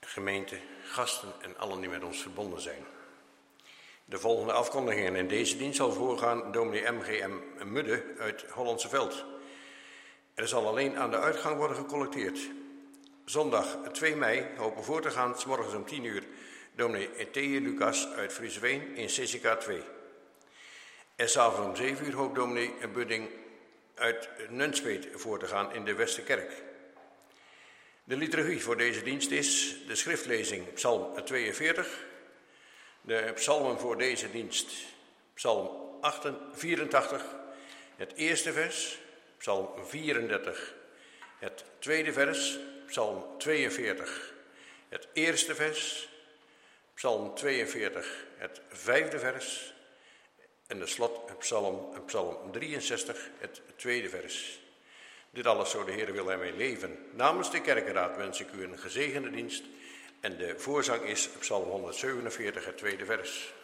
gemeente, gasten en allen die met ons verbonden zijn. De volgende afkondigingen in deze dienst zal voorgaan dominee M.G.M. Mudde uit Hollandse Veld. Er zal alleen aan de uitgang worden gecollecteerd. Zondag 2 mei hopen voor te gaan, 's morgens om 10 uur, dominee Ethee Lucas uit Frieseveen in CCK 2. En 's avonds om 7 uur hoopt dominee Budding uit Nunspeet voor te gaan in de Westerkerk. De liturgie voor deze dienst is de schriftlezing Psalm 42, de psalmen voor deze dienst Psalm 84, het eerste vers, Psalm 34, het tweede vers, Psalm 42, het eerste vers, Psalm 42, het vijfde vers en de slot Psalm 63, het tweede vers. Dit alles zo de Heer wil en wij leven. Namens de kerkenraad wens ik u een gezegende dienst en de voorzang is Psalm 147, het tweede vers.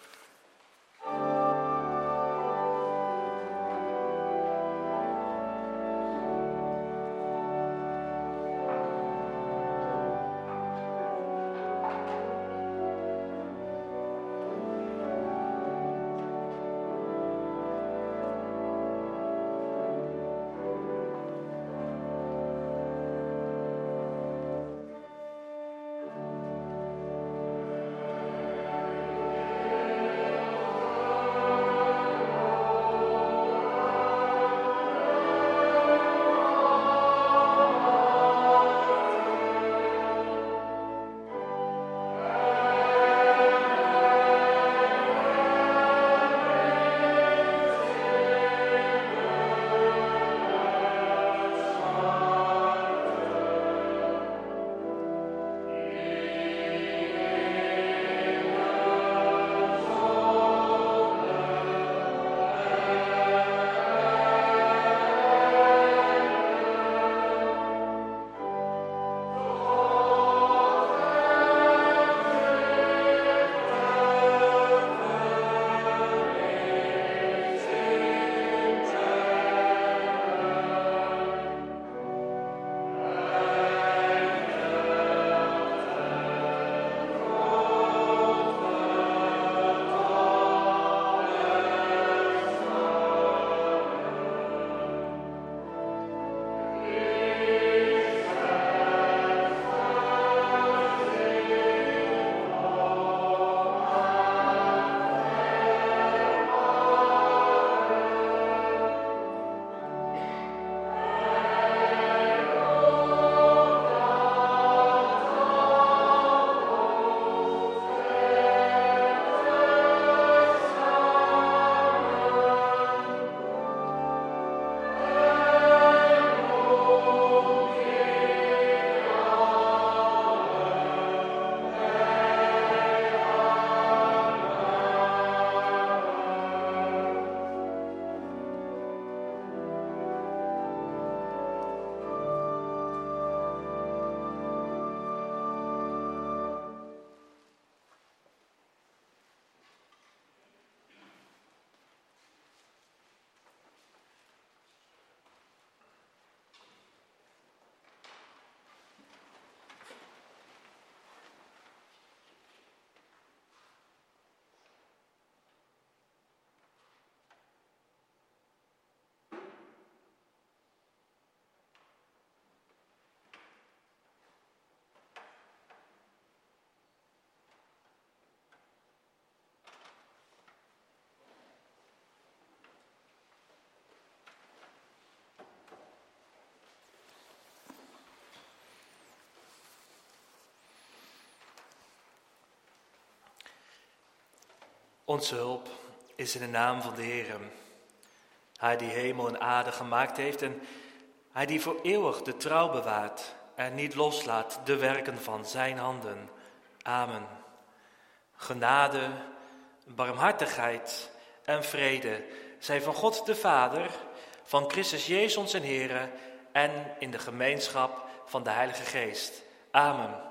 Onze hulp is in de naam van de Heer. Hij die hemel en aarde gemaakt heeft en hij die voor eeuwig de trouw bewaart en niet loslaat de werken van zijn handen. Amen. Genade, barmhartigheid en vrede zij van God de Vader, van Christus Jezus onze Heer en in de gemeenschap van de Heilige Geest. Amen.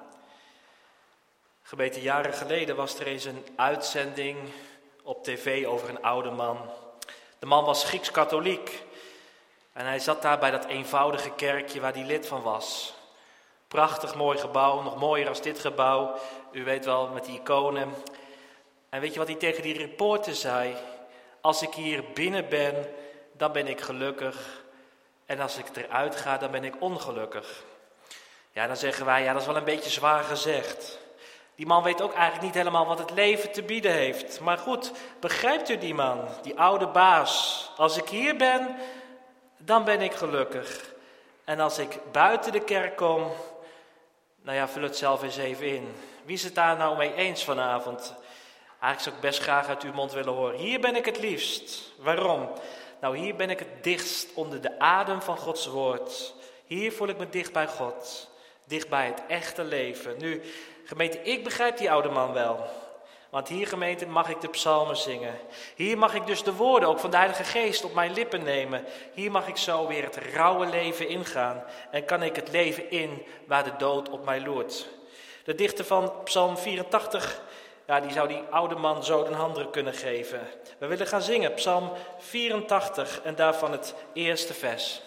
Gemeente, jaren geleden was er eens een uitzending op tv over een oude man. De man was Grieks-katholiek en hij zat daar bij dat eenvoudige kerkje waar hij lid van was. Prachtig mooi gebouw, nog mooier als dit gebouw. U weet wel, met die iconen. En weet je wat hij tegen die reporter zei? Als ik hier binnen ben, dan ben ik gelukkig. En als ik eruit ga, dan ben ik ongelukkig. Ja, dan zeggen wij, ja, dat is wel een beetje zwaar gezegd. Die man weet ook eigenlijk niet helemaal wat het leven te bieden heeft. Maar goed, begrijpt u die man, die oude baas? Als ik hier ben, dan ben ik gelukkig. En als ik buiten de kerk kom, nou ja, vul het zelf eens even in. Wie is het daar nou mee eens vanavond? Eigenlijk zou ik best graag uit uw mond willen horen. Hier ben ik het liefst. Waarom? Nou, hier ben ik het dichtst onder de adem van Gods woord. Hier voel ik me dicht bij God. Dicht bij het echte leven. Nu, gemeente, ik begrijp die oude man wel. Want hier, gemeente, mag ik de psalmen zingen. Hier mag ik dus de woorden ook van de Heilige Geest op mijn lippen nemen. Hier mag ik zo weer het rauwe leven ingaan. En kan ik het leven in waar de dood op mij loert. De dichter van Psalm 84, ja, die zou die oude man zo de handen kunnen geven. We willen gaan zingen, Psalm 84 en daarvan het eerste vers.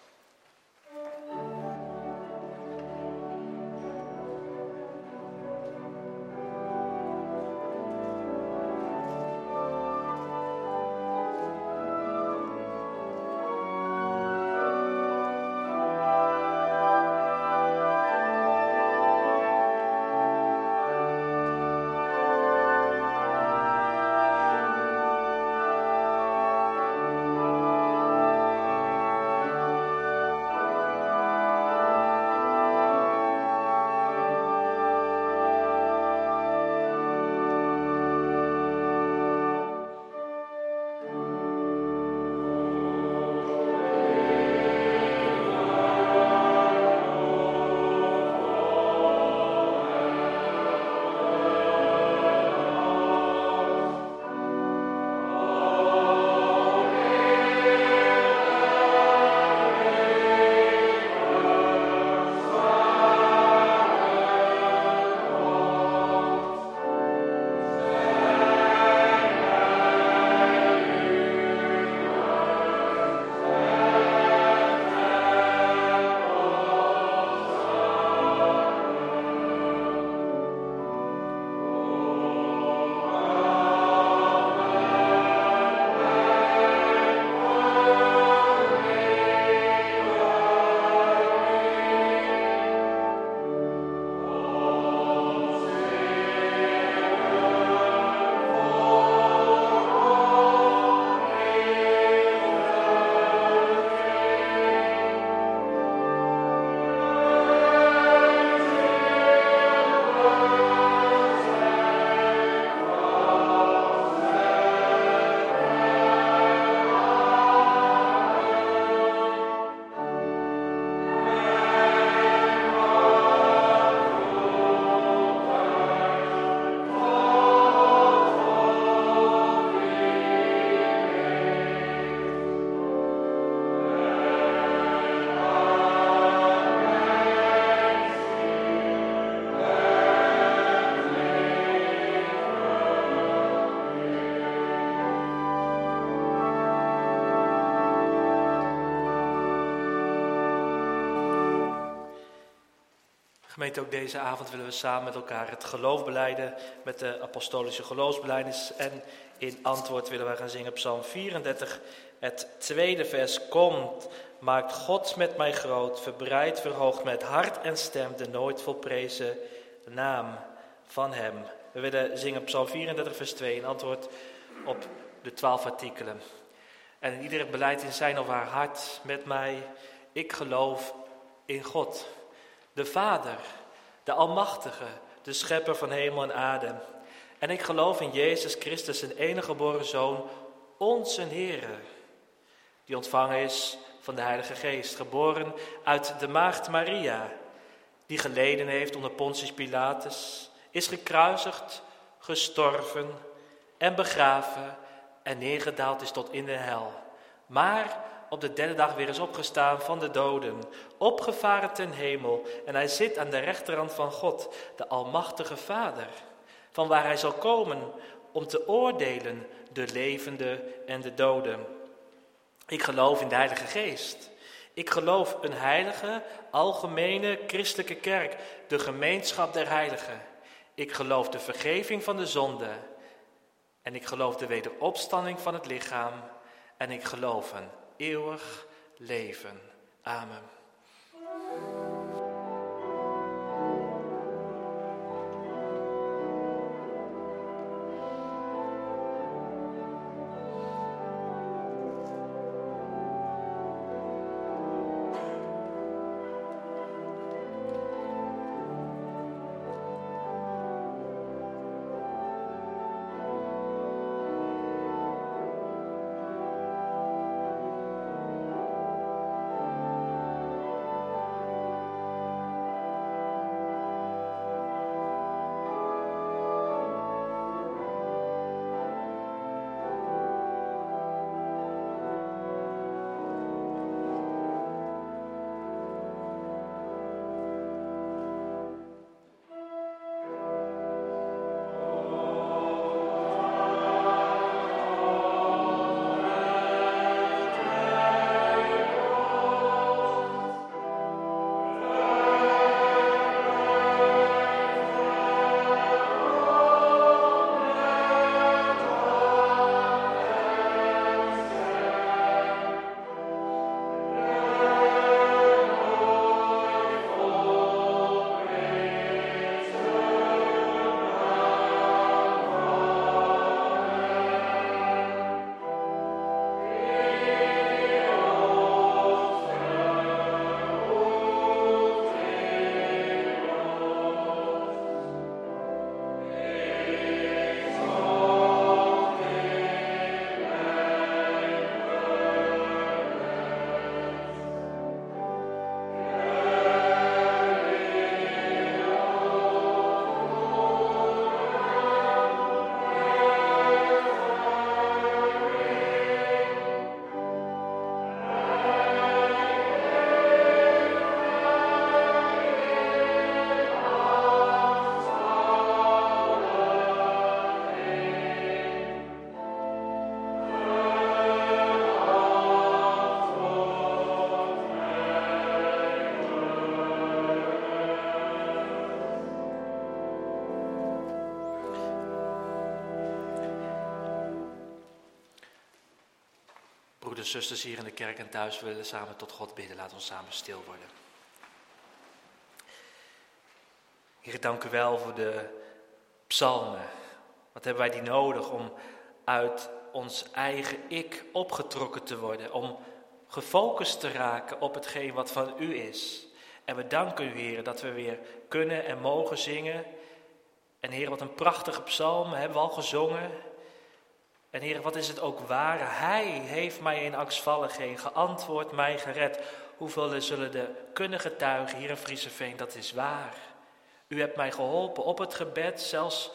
Gemeente, ook deze avond willen we samen met elkaar het geloof belijden met de apostolische geloofsbelijdenis. En in antwoord willen wij gaan zingen Psalm 34, het tweede vers. Komt, maakt God met mij groot, verbreidt, verhoogt met hart en stem de nooit volprezen naam van hem. We willen zingen Psalm 34 vers 2 in antwoord op de 12 artikelen. En iedereen beleidt in zijn of haar hart met mij, ik geloof in God. De Vader, de Almachtige, de Schepper van hemel en aarde. En ik geloof in Jezus Christus, zijn enige geboren Zoon, onze Heere, die ontvangen is van de Heilige Geest, geboren uit de maagd Maria, die geleden heeft onder Pontius Pilatus, is gekruisigd, gestorven en begraven en neergedaald is tot in de hel. Maar op de derde dag weer is opgestaan van de doden, opgevaren ten hemel. En hij zit aan de rechterhand van God, de Almachtige Vader, van waar hij zal komen om te oordelen de levenden en de doden. Ik geloof in de Heilige Geest, Ik geloof een heilige, algemene christelijke kerk, de gemeenschap der heiligen. Ik geloof de vergeving van de zonde. En ik geloof de wederopstanding van het lichaam. En ik geloof een eeuwig leven. Amen. Broeders, zusters hier in de kerk en thuis, we willen samen tot God bidden. Laten we samen stil worden. Heer, dank u wel voor de psalmen. Wat hebben wij die nodig om uit ons eigen ik opgetrokken te worden. Om gefocust te raken op hetgeen wat van u is. En we danken u, Heer, dat we weer kunnen en mogen zingen. En Heer, wat een prachtige psalm hebben we al gezongen. En Heer, wat is het ook waar? Hij heeft mij in angstvalligheid geantwoord, mij gered. Hoeveel zullen er kunnen getuigen hier in Frieseveen, dat is waar. U hebt mij geholpen op het gebed, zelfs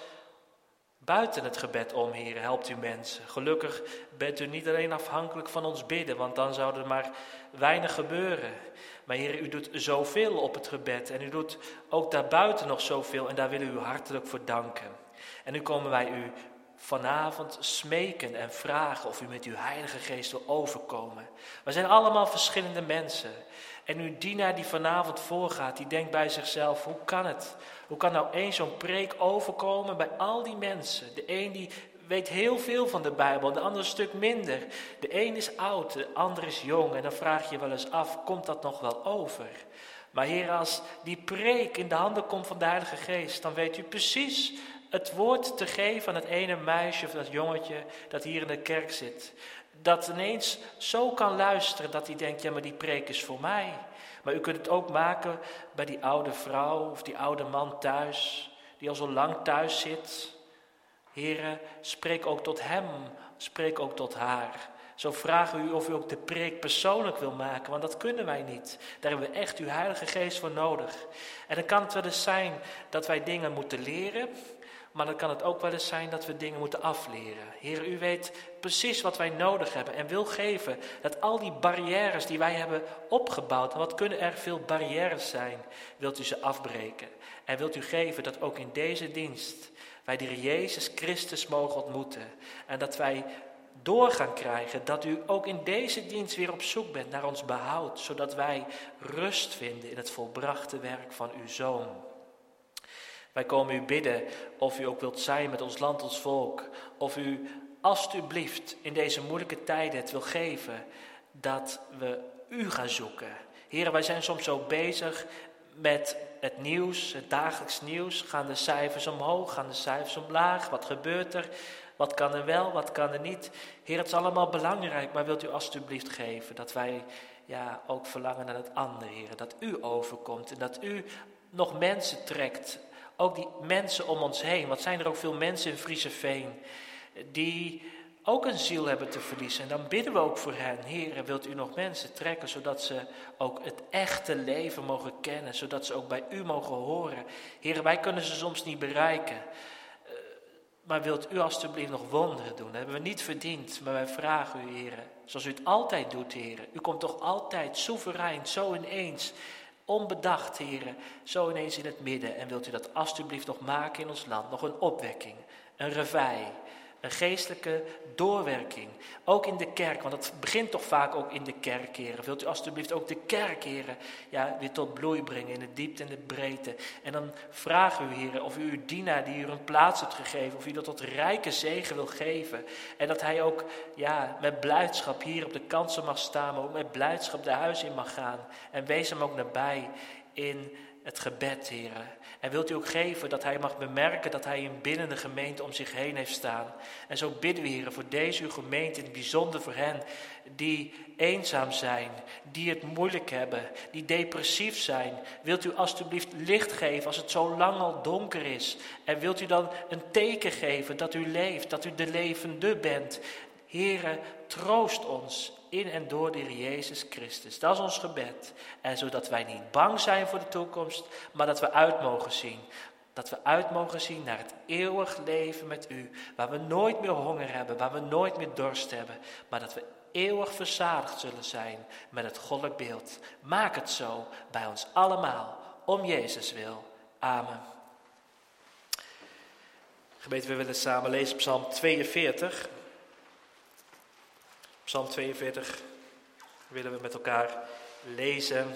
buiten het gebed om, Heer, helpt u mensen. Gelukkig bent u niet alleen afhankelijk van ons bidden, want dan zou er maar weinig gebeuren. Maar Heer, u doet zoveel op het gebed en u doet ook daarbuiten nog zoveel en daar willen we u hartelijk voor danken. En nu komen wij u vanavond smeken en vragen of u met uw Heilige Geest wil overkomen. We zijn allemaal verschillende mensen. En uw dienaar die vanavond voorgaat, die denkt bij zichzelf, hoe kan het? Hoe kan nou één zo'n preek overkomen bij al die mensen? De een die weet heel veel van de Bijbel, de ander een stuk minder. De een is oud, de ander is jong. En dan vraag je je wel eens af, komt dat nog wel over? Maar Heer, als die preek in de handen komt van de Heilige Geest, dan weet u precies het woord te geven aan het ene meisje of dat jongetje dat hier in de kerk zit. Dat ineens zo kan luisteren dat hij denkt, ja maar die preek is voor mij. Maar u kunt het ook maken bij die oude vrouw of die oude man thuis, die al zo lang thuis zit. Heere, spreek ook tot hem, spreek ook tot haar. Zo vragen we u of u ook de preek persoonlijk wil maken, want dat kunnen wij niet. Daar hebben we echt uw Heilige Geest voor nodig. En dan kan het wel eens zijn dat wij dingen moeten leren, maar dan kan het ook wel eens zijn dat we dingen moeten afleren. Heer, u weet precies wat wij nodig hebben en wil geven dat al die barrières die wij hebben opgebouwd, en wat kunnen er veel barrières zijn, wilt u ze afbreken. En wilt u geven dat ook in deze dienst wij de Heer Jezus Christus mogen ontmoeten. En dat wij door gaan krijgen. Dat u ook in deze dienst weer op zoek bent naar ons behoud. Zodat wij rust vinden in het volbrachte werk van uw Zoon. Wij komen u bidden of u ook wilt zijn met ons land, ons volk. Of u alstublieft in deze moeilijke tijden het wil geven dat we u gaan zoeken. Heren, wij zijn soms zo bezig met het nieuws, het dagelijks nieuws. Gaan de cijfers omhoog, gaan de cijfers omlaag? Wat gebeurt er? Wat kan er wel, wat kan er niet? Heer, het is allemaal belangrijk, maar wilt u alstublieft geven dat wij ook verlangen naar het andere, Heer. Dat u overkomt en dat u nog mensen trekt. Ook die mensen om ons heen. Wat zijn er ook veel mensen in Frieseveen die ook een ziel hebben te verliezen. En dan bidden we ook voor hen. Heer, wilt u nog mensen trekken, zodat ze ook het echte leven mogen kennen. Zodat ze ook bij u mogen horen. Heer, wij kunnen ze soms niet bereiken. Maar wilt u alstublieft nog wonderen doen? Dat hebben we niet verdiend, maar wij vragen u, Heer. Zoals u het altijd doet, Heer. U komt toch altijd soeverein, zo ineens, onbedacht, Heer. Zo ineens in het midden. En wilt u dat alstublieft nog maken in ons land? Nog een opwekking, een reveil. Een geestelijke doorwerking, ook in de kerk, want het begint toch vaak ook in de kerk, heren. Wilt u alstublieft ook de kerk, heren, weer tot bloei brengen in de diepte en de breedte. En dan vragen u, heren, of u uw dienaar die u een plaats hebt gegeven, of u dat tot rijke zegen wil geven. En dat hij ook met blijdschap hier op de kansen mag staan, maar ook met blijdschap de huis in mag gaan. En wees hem ook nabij in het gebed, heren. En wilt u ook geven dat hij mag bemerken dat hij een binnen de gemeente om zich heen heeft staan. En zo bidden we, heren, voor deze uw gemeente, in het bijzonder voor hen die eenzaam zijn, die het moeilijk hebben, die depressief zijn. Wilt u alstublieft licht geven als het zo lang al donker is. En wilt u dan een teken geven dat u leeft, dat u de levende bent. Heere, troost ons in en door de Heer Jezus Christus. Dat is ons gebed. En zodat wij niet bang zijn voor de toekomst, maar dat we uit mogen zien. Dat we uit mogen zien naar het eeuwig leven met u. Waar we nooit meer honger hebben, waar we nooit meer dorst hebben. Maar dat we eeuwig verzadigd zullen zijn met het goddelijk beeld. Maak het zo bij ons allemaal, om Jezus wil. Amen. Gemeente, we willen samen lezen Psalm 42. Psalm 42 willen we met elkaar lezen.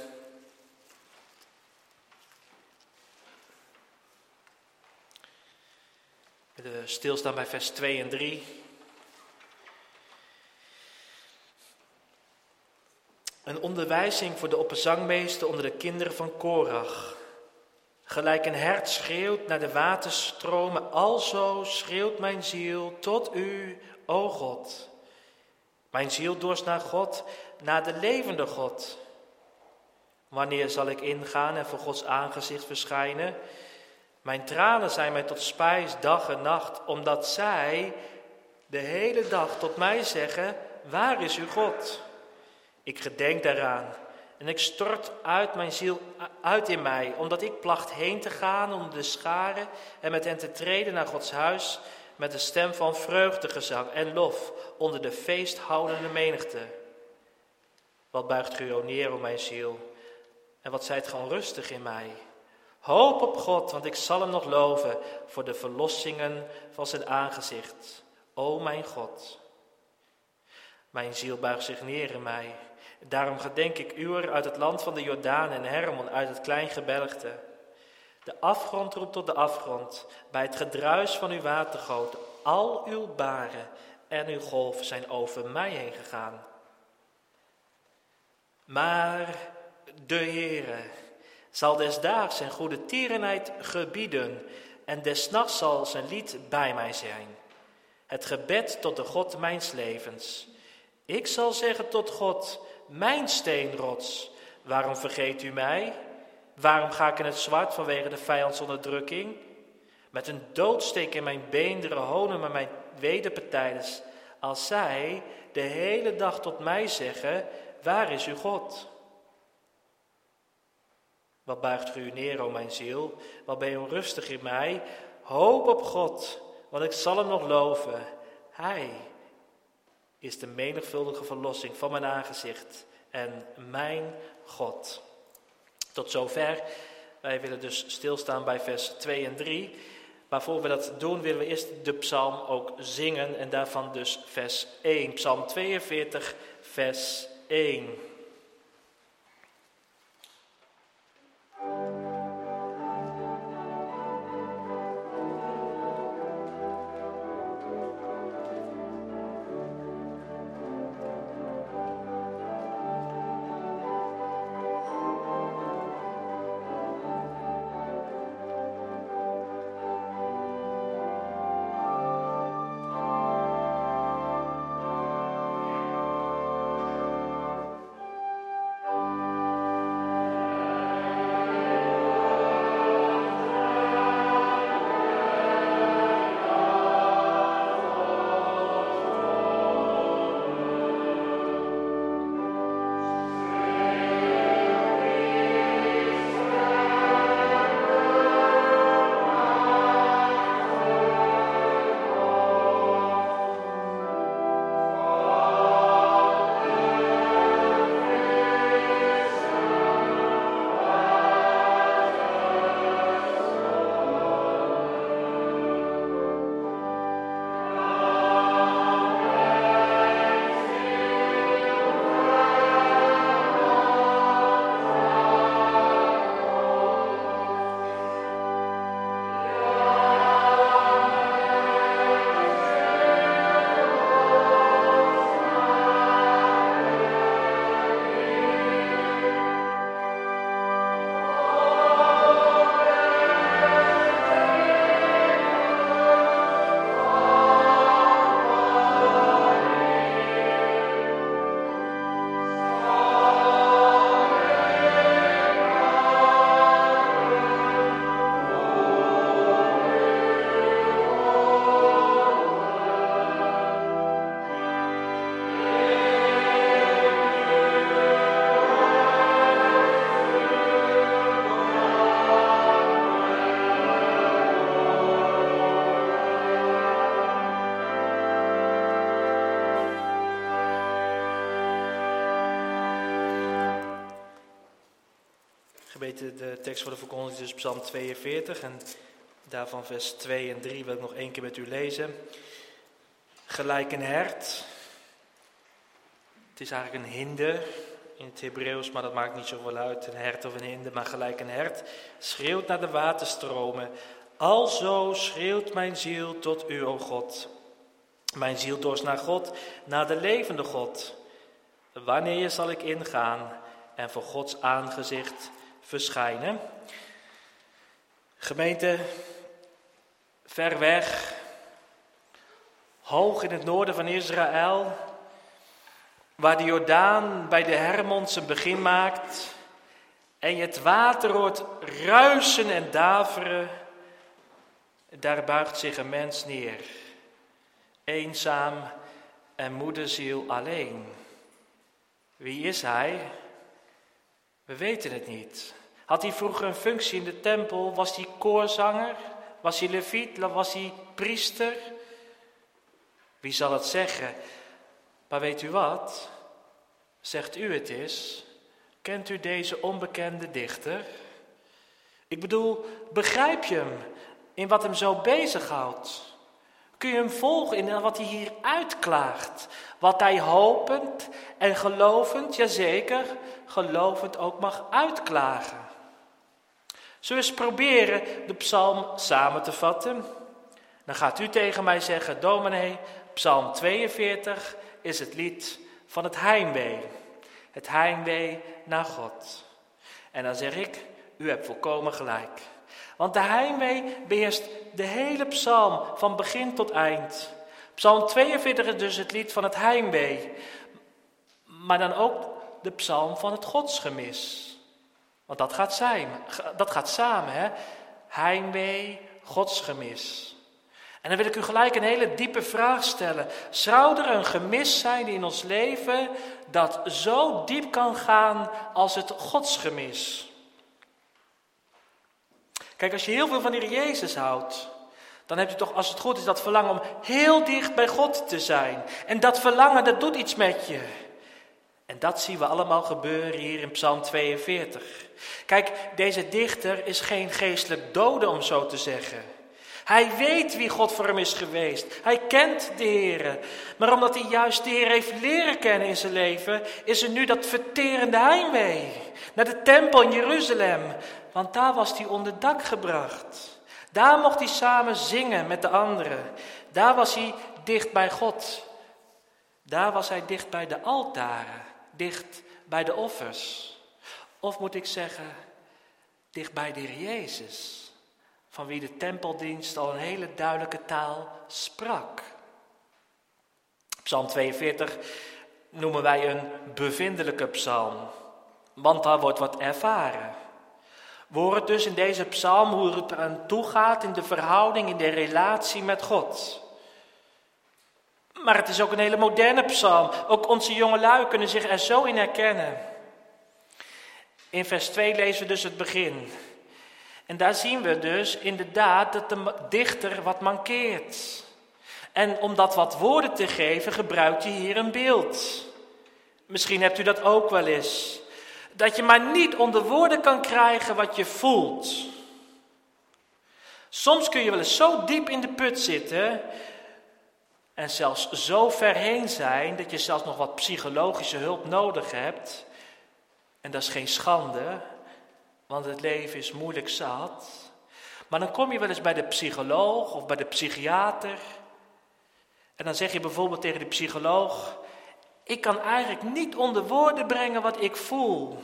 We willen stilstaan bij vers 2 en 3. Een onderwijzing voor de opperzangmeester onder de kinderen van Korach. Gelijk een hert schreeuwt naar de waterstromen, alzo schreeuwt mijn ziel tot u, o God. Mijn ziel dorst naar God, naar de levende God. Wanneer zal ik ingaan en voor Gods aangezicht verschijnen? Mijn tranen zijn mij tot spijs dag en nacht, omdat zij de hele dag tot mij zeggen, waar is uw God? Ik gedenk daaraan en ik stort uit mijn ziel uit in mij, omdat ik placht heen te gaan onder de scharen en met hen te treden naar Gods huis, met de stem van vreugdegezang en lof onder de feesthoudende menigte. Wat buigt u neer, o mijn ziel, en wat zijt ge onrustig in mij. Hoop op God, want ik zal hem nog loven voor de verlossingen van zijn aangezicht. O mijn God. Mijn ziel buigt zich neer in mij. Daarom gedenk ik uwer uit het land van de Jordaan en Hermon uit het kleingebergte. De afgrond roept tot de afgrond, bij het gedruis van uw watergoten. Al uw baren en uw golven zijn over mij heen gegaan. Maar de Heere zal desdaags zijn goede tierenheid gebieden en des nachts zal zijn lied bij mij zijn. Het gebed tot de God mijns levens. Ik zal zeggen tot God, mijn steenrots, waarom vergeet u mij? Waarom ga ik in het zwart vanwege de vijandsonderdrukking? Met een doodsteek in mijn beenderen honen me mijn wederpartijders, als zij de hele dag tot mij zeggen, waar is uw God? Wat buigt u neer, o mijn ziel? Wat ben je onrustig in mij? Hoop op God, want ik zal hem nog loven. Hij is de menigvuldige verlossing van mijn aangezicht en mijn God. Tot zover. Wij willen dus stilstaan bij vers 2 en 3. Maar voor we dat doen, willen we eerst de psalm ook zingen. En daarvan dus vers 1. Psalm 42, vers 1. De tekst voor de verkondiging is dus Psalm 42 en daarvan vers 2 en 3 wil ik nog één keer met u lezen. Gelijk een hert, het is eigenlijk een hinde in het Hebreeuws, maar dat maakt niet zoveel uit, een hert of een hinde, maar gelijk een hert, schreeuwt naar de waterstromen. Alzo schreeuwt mijn ziel tot u, o God. Mijn ziel dorst naar God, naar de levende God. Wanneer zal ik ingaan en voor Gods aangezicht verschijnen? Gemeente, ver weg, hoog in het noorden van Israël, waar de Jordaan bij de Hermon zijn begin maakt en je het water hoort ruisen en daveren, daar buigt zich een mens neer, eenzaam en moederziel alleen. Wie is hij? We weten het niet. Had hij vroeger een functie in de tempel? Was hij koorzanger? Was hij leviet? Was hij priester? Wie zal het zeggen? Maar weet u wat? Zegt u het is? Kent u deze onbekende dichter? Ik bedoel, begrijp je hem in wat hem zo bezighoudt? Kun je hem volgen in wat hij hier uitklaagt? Wat hij hopend en gelovend, jazeker, gelovend ook mag uitklagen. Zullen we eens proberen de psalm samen te vatten? Dan gaat u tegen mij zeggen, dominee, psalm 42 is het lied van het heimwee. Het heimwee naar God. En dan zeg ik, u hebt volkomen gelijk. Want de heimwee beheerst de hele psalm van begin tot eind. Psalm 42 is dus het lied van het heimwee. Maar dan ook de psalm van het godsgemis. Want dat gaat samen, hè? Heimwee, godsgemis. En dan wil ik u gelijk een hele diepe vraag stellen. Zou er een gemis zijn in ons leven dat zo diep kan gaan als het godsgemis? Kijk, als je heel veel van de Heer Jezus houdt, dan heb je toch, als het goed is, dat verlangen om heel dicht bij God te zijn. En dat verlangen, dat doet iets met je. En dat zien we allemaal gebeuren hier in Psalm 42. Kijk, deze dichter is geen geestelijk dode, om zo te zeggen. Hij weet wie God voor hem is geweest. Hij kent de Heer. Maar omdat hij juist de Heer heeft leren kennen in zijn leven, is er nu dat verterende heimwee naar de tempel in Jeruzalem. Want daar was hij onder dak gebracht. Daar mocht hij samen zingen met de anderen. Daar was hij dicht bij God. Daar was hij dicht bij de altaren, dicht bij de offers. Of moet ik zeggen, dicht bij de Heer Jezus, van wie de tempeldienst al een hele duidelijke taal sprak. Psalm 42 noemen wij een bevindelijke psalm, want daar wordt wat ervaren. We horen dus in deze psalm hoe het eraan toe gaat in de verhouding, in de relatie met God. Maar het is ook een hele moderne psalm. Ook onze jongelui kunnen zich er zo in herkennen. In vers 2 lezen we dus het begin. En daar zien we dus inderdaad dat de dichter wat mankeert. En om dat wat woorden te geven gebruikt hij hier een beeld. Misschien hebt u dat ook wel eens. Dat je maar niet onder woorden kan krijgen wat je voelt. Soms kun je wel eens zo diep in de put zitten en zelfs zo ver heen zijn dat je zelfs nog wat psychologische hulp nodig hebt. En dat is geen schande, want het leven is moeilijk zat. Maar dan kom je wel eens bij de psycholoog of bij de psychiater. En dan zeg je bijvoorbeeld tegen de psycholoog: ik kan eigenlijk niet onder woorden brengen wat ik voel.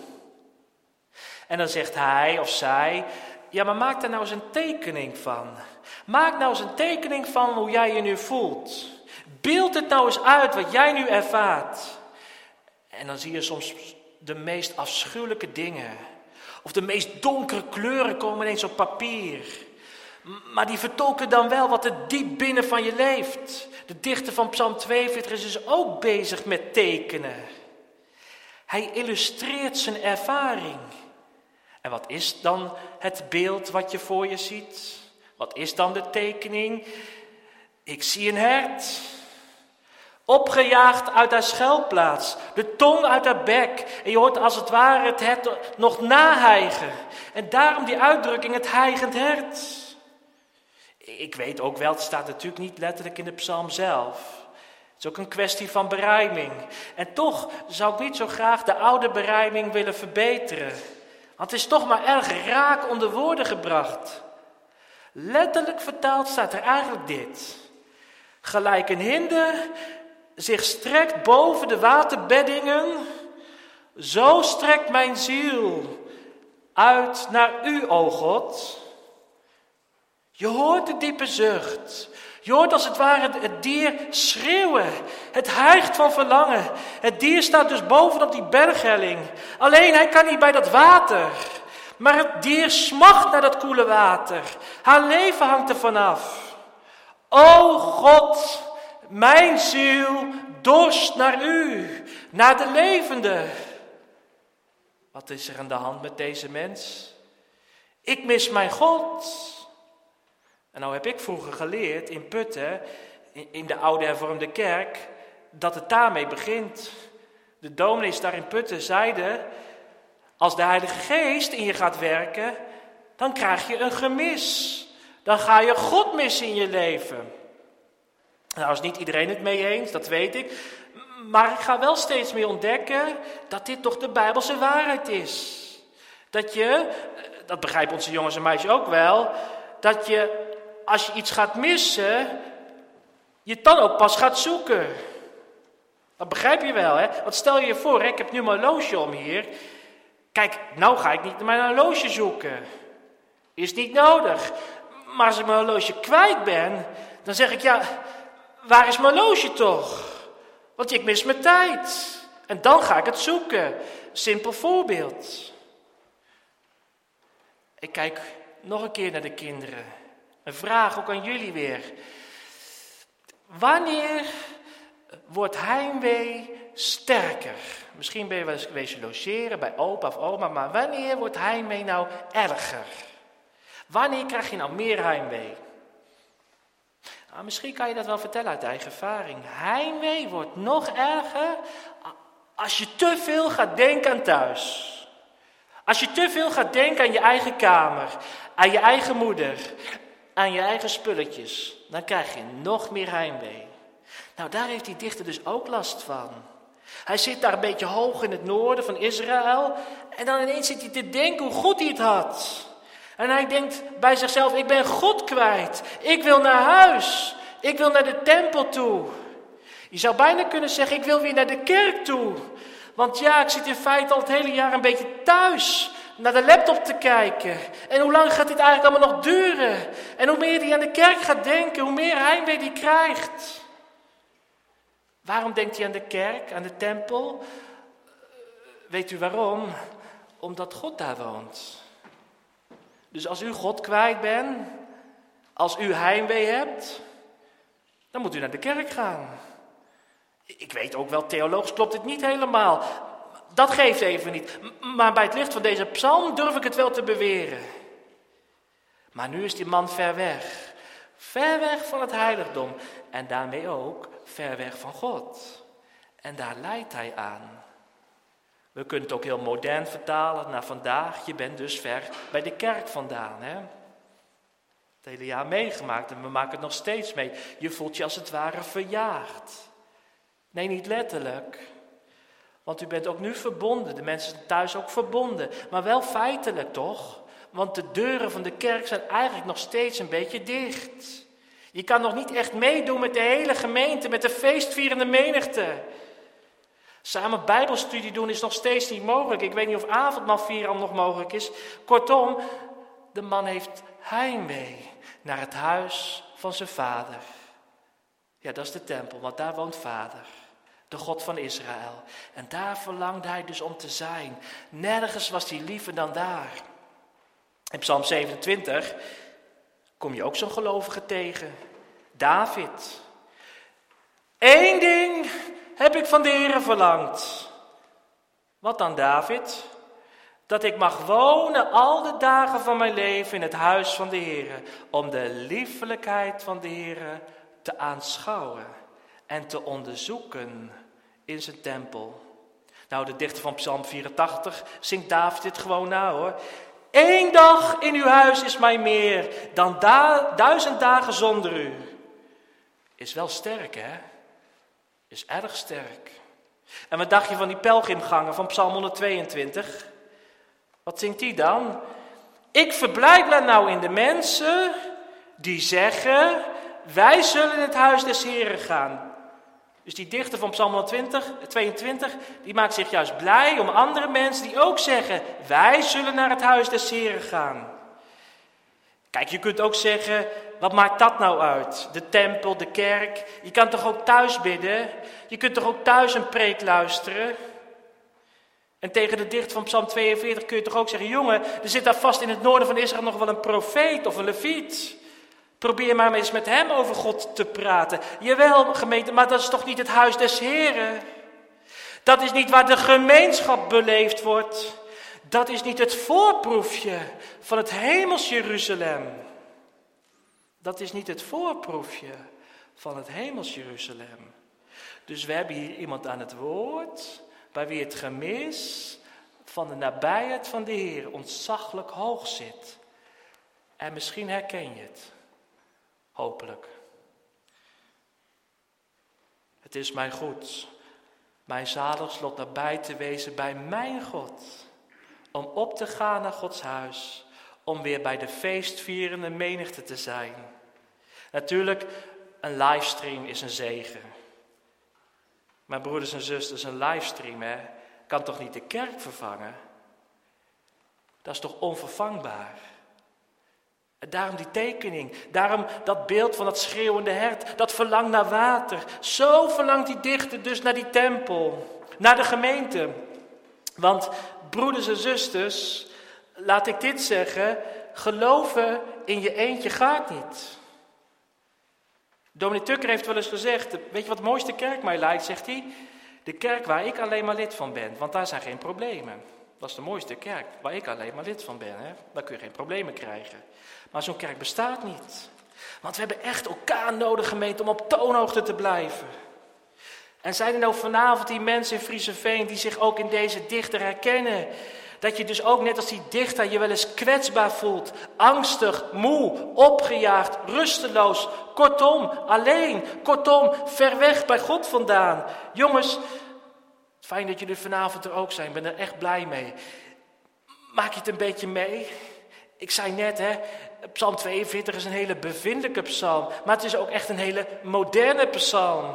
En dan zegt hij of zij: ja, maar maak daar nou eens een tekening van. Maak nou eens een tekening van hoe jij je nu voelt. Beeld het nou eens uit wat jij nu ervaart. En dan zie je soms de meest afschuwelijke dingen. Of de meest donkere kleuren komen ineens op papier. Maar die vertolken dan wel wat er diep binnen van je leeft. De dichter van Psalm 42 is dus ook bezig met tekenen. Hij illustreert zijn ervaring. En wat is dan het beeld wat je voor je ziet? Wat is dan de tekening? Ik zie een hert. Opgejaagd uit haar schuilplaats, de tong uit haar bek. En je hoort als het ware het hert nog nahijgen. En daarom die uitdrukking, het hijgend hert. Ik weet ook wel, het staat natuurlijk niet letterlijk in de psalm zelf. Het is ook een kwestie van berijming. En toch zou ik niet zo graag de oude berijming willen verbeteren. Want het is toch maar erg raak onder woorden gebracht. Letterlijk vertaald staat er eigenlijk dit: gelijk een hinde zich strekt boven de waterbeddingen, zo strekt mijn ziel uit naar u, o God. Je hoort de diepe zucht. Je hoort als het ware het dier schreeuwen. Het hijgt van verlangen. Het dier staat dus bovenop die berghelling. Alleen hij kan niet bij dat water. Maar het dier smacht naar dat koele water. Haar leven hangt er vanaf. O God, mijn ziel dorst naar u, naar de levende. Wat is er aan de hand met deze mens? Ik mis mijn God. En nou heb ik vroeger geleerd in Putten, in de oude hervormde kerk, dat het daarmee begint. De dominees daar in Putten zeiden: als de Heilige Geest in je gaat werken, dan krijg je een gemis. Dan ga je God missen in je leven. Nou is niet iedereen het mee eens, dat weet ik. Maar ik ga wel steeds meer ontdekken dat dit toch de Bijbelse waarheid is. Dat begrijpen onze jongens en meisjes ook wel, dat je, als je iets gaat missen, je het dan ook pas gaat zoeken. Dat begrijp je wel, hè? Want stel je je voor, ik heb nu mijn horloge om hier. Kijk, nou ga ik niet mijn horloge zoeken. Is niet nodig. Maar als ik mijn horloge kwijt ben, dan zeg ik, ja, waar is mijn horloge toch? Want ik mis mijn tijd. En dan ga ik het zoeken. Simpel voorbeeld. Ik kijk nog een keer naar de kinderen. Een vraag ook aan jullie weer. Wanneer wordt heimwee sterker? Misschien ben je wel eens geweest logeren bij opa of oma, maar wanneer wordt heimwee nou erger? Wanneer krijg je nou meer heimwee? Nou, misschien kan je dat wel vertellen uit eigen ervaring. Heimwee wordt nog erger als je te veel gaat denken aan thuis. Als je te veel gaat denken aan je eigen kamer, aan je eigen moeder, aan je eigen spulletjes, dan krijg je nog meer heimwee. Nou, daar heeft die dichter dus ook last van. Hij zit daar een beetje hoog in het noorden van Israël en dan ineens zit hij te denken hoe goed hij het had. En hij denkt bij zichzelf, ik ben God kwijt, ik wil naar huis, ik wil naar de tempel toe. Je zou bijna kunnen zeggen, ik wil weer naar de kerk toe. Want ja, ik zit in feite al het hele jaar een beetje thuis naar de laptop te kijken. En hoe lang gaat dit eigenlijk allemaal nog duren? En hoe meer hij aan de kerk gaat denken, hoe meer heimwee hij krijgt. Waarom denkt hij aan de kerk, aan de tempel? Weet u waarom? Omdat God daar woont. Dus als u God kwijt bent, als u heimwee hebt, dan moet u naar de kerk gaan. Ik weet ook wel, theologisch klopt het niet helemaal. Dat geeft even niet. Maar bij het licht van deze psalm durf ik het wel te beweren. Maar nu is die man ver weg. Ver weg van het heiligdom. En daarmee ook ver weg van God. En daar lijdt hij aan. We kunnen het ook heel modern vertalen naar vandaag. Je bent dus ver bij de kerk vandaan. Hè? Het hele jaar meegemaakt en we maken het nog steeds mee. Je voelt je als het ware verjaagd. Nee, niet letterlijk. Want u bent ook nu verbonden. De mensen zijn thuis ook verbonden. Maar wel feitelijk toch? Want de deuren van de kerk zijn eigenlijk nog steeds een beetje dicht. Je kan nog niet echt meedoen met de hele gemeente, met de feestvierende menigte. Samen bijbelstudie doen is nog steeds niet mogelijk. Ik weet niet of avondmaal vieren al nog mogelijk is. Kortom, de man heeft heimwee naar het huis van zijn vader. Ja, dat is de tempel, want daar woont vader. De God van Israël. En daar verlangde hij dus om te zijn. Nergens was hij liever dan daar. In Psalm 27 kom je ook zo'n gelovige tegen. David. 1 ding heb ik van de Heere verlangd. Wat dan, David? Dat ik mag wonen al de dagen van mijn leven in het huis van de Heere. Om de liefelijkheid van de Heere te aanschouwen en te onderzoeken in zijn tempel. Nou, de dichter van Psalm 84 zingt David dit gewoon na hoor. 1 dag in uw huis is mij meer dan 1000 dagen zonder u. Is wel sterk, hè? Is erg sterk. En wat dacht je van die pelgrimgangen van Psalm 122? Wat zingt die dan? Ik verblijd me nou in de mensen die zeggen, wij zullen in het huis des Heren gaan. Dus die dichter van Psalm 122, die maakt zich juist blij om andere mensen die ook zeggen, wij zullen naar het huis des Heren gaan. Kijk, je kunt ook zeggen, wat maakt dat nou uit? De tempel, de kerk, je kan toch ook thuis bidden? Je kunt toch ook thuis een preek luisteren? En tegen de dichter van Psalm 42 kun je toch ook zeggen, jongen, er zit daar vast in het noorden van Israël nog wel een profeet of een leviet. Probeer maar eens met hem over God te praten. Jawel, gemeente, maar dat is toch niet het huis des Heren? Dat is niet waar de gemeenschap beleefd wordt. Dat is niet het voorproefje van het hemels Jeruzalem. Dat is niet het voorproefje van het hemels Jeruzalem. Dus we hebben hier iemand aan het woord, bij wie het gemis van de nabijheid van de Heer ontzaglijk hoog zit. En misschien herken je het. Hopelijk. Het is mij goed, mijn zaligslot nabij te wezen bij mijn God. Om op te gaan naar Gods huis. Om weer bij de feestvierende menigte te zijn. Natuurlijk, een livestream is een zegen. Maar broeders en zusters, een livestream kan toch niet de kerk vervangen? Dat is toch onvervangbaar? En daarom die tekening, daarom dat beeld van dat schreeuwende hert, dat verlangt naar water. Zo verlangt die dichter dus naar die tempel, naar de gemeente. Want broeders en zusters, laat ik dit zeggen, geloven in je eentje gaat niet. Dominee Tukker heeft wel eens gezegd, weet je wat de mooiste kerk mij lijkt, zegt hij? De kerk waar ik alleen maar lid van ben, want daar zijn geen problemen. Dat is de mooiste kerk, waar ik alleen maar lid van ben. Hè? Daar kun je geen problemen krijgen. Maar zo'n kerk bestaat niet. Want we hebben echt elkaar nodig, gemeente, om op toonhoogte te blijven. En zijn er nou vanavond die mensen in Friezenveen die zich ook in deze dichter herkennen? Dat je dus ook net als die dichter je wel eens kwetsbaar voelt. Angstig, moe, opgejaagd, rusteloos. Kortom, alleen. Kortom, ver weg bij God vandaan. Jongens, fijn dat jullie vanavond er ook zijn. Ik ben er echt blij mee. Maak je het een beetje mee? Ik zei net, Psalm 42 is een hele bevindelijke psalm. Maar het is ook echt een hele moderne psalm.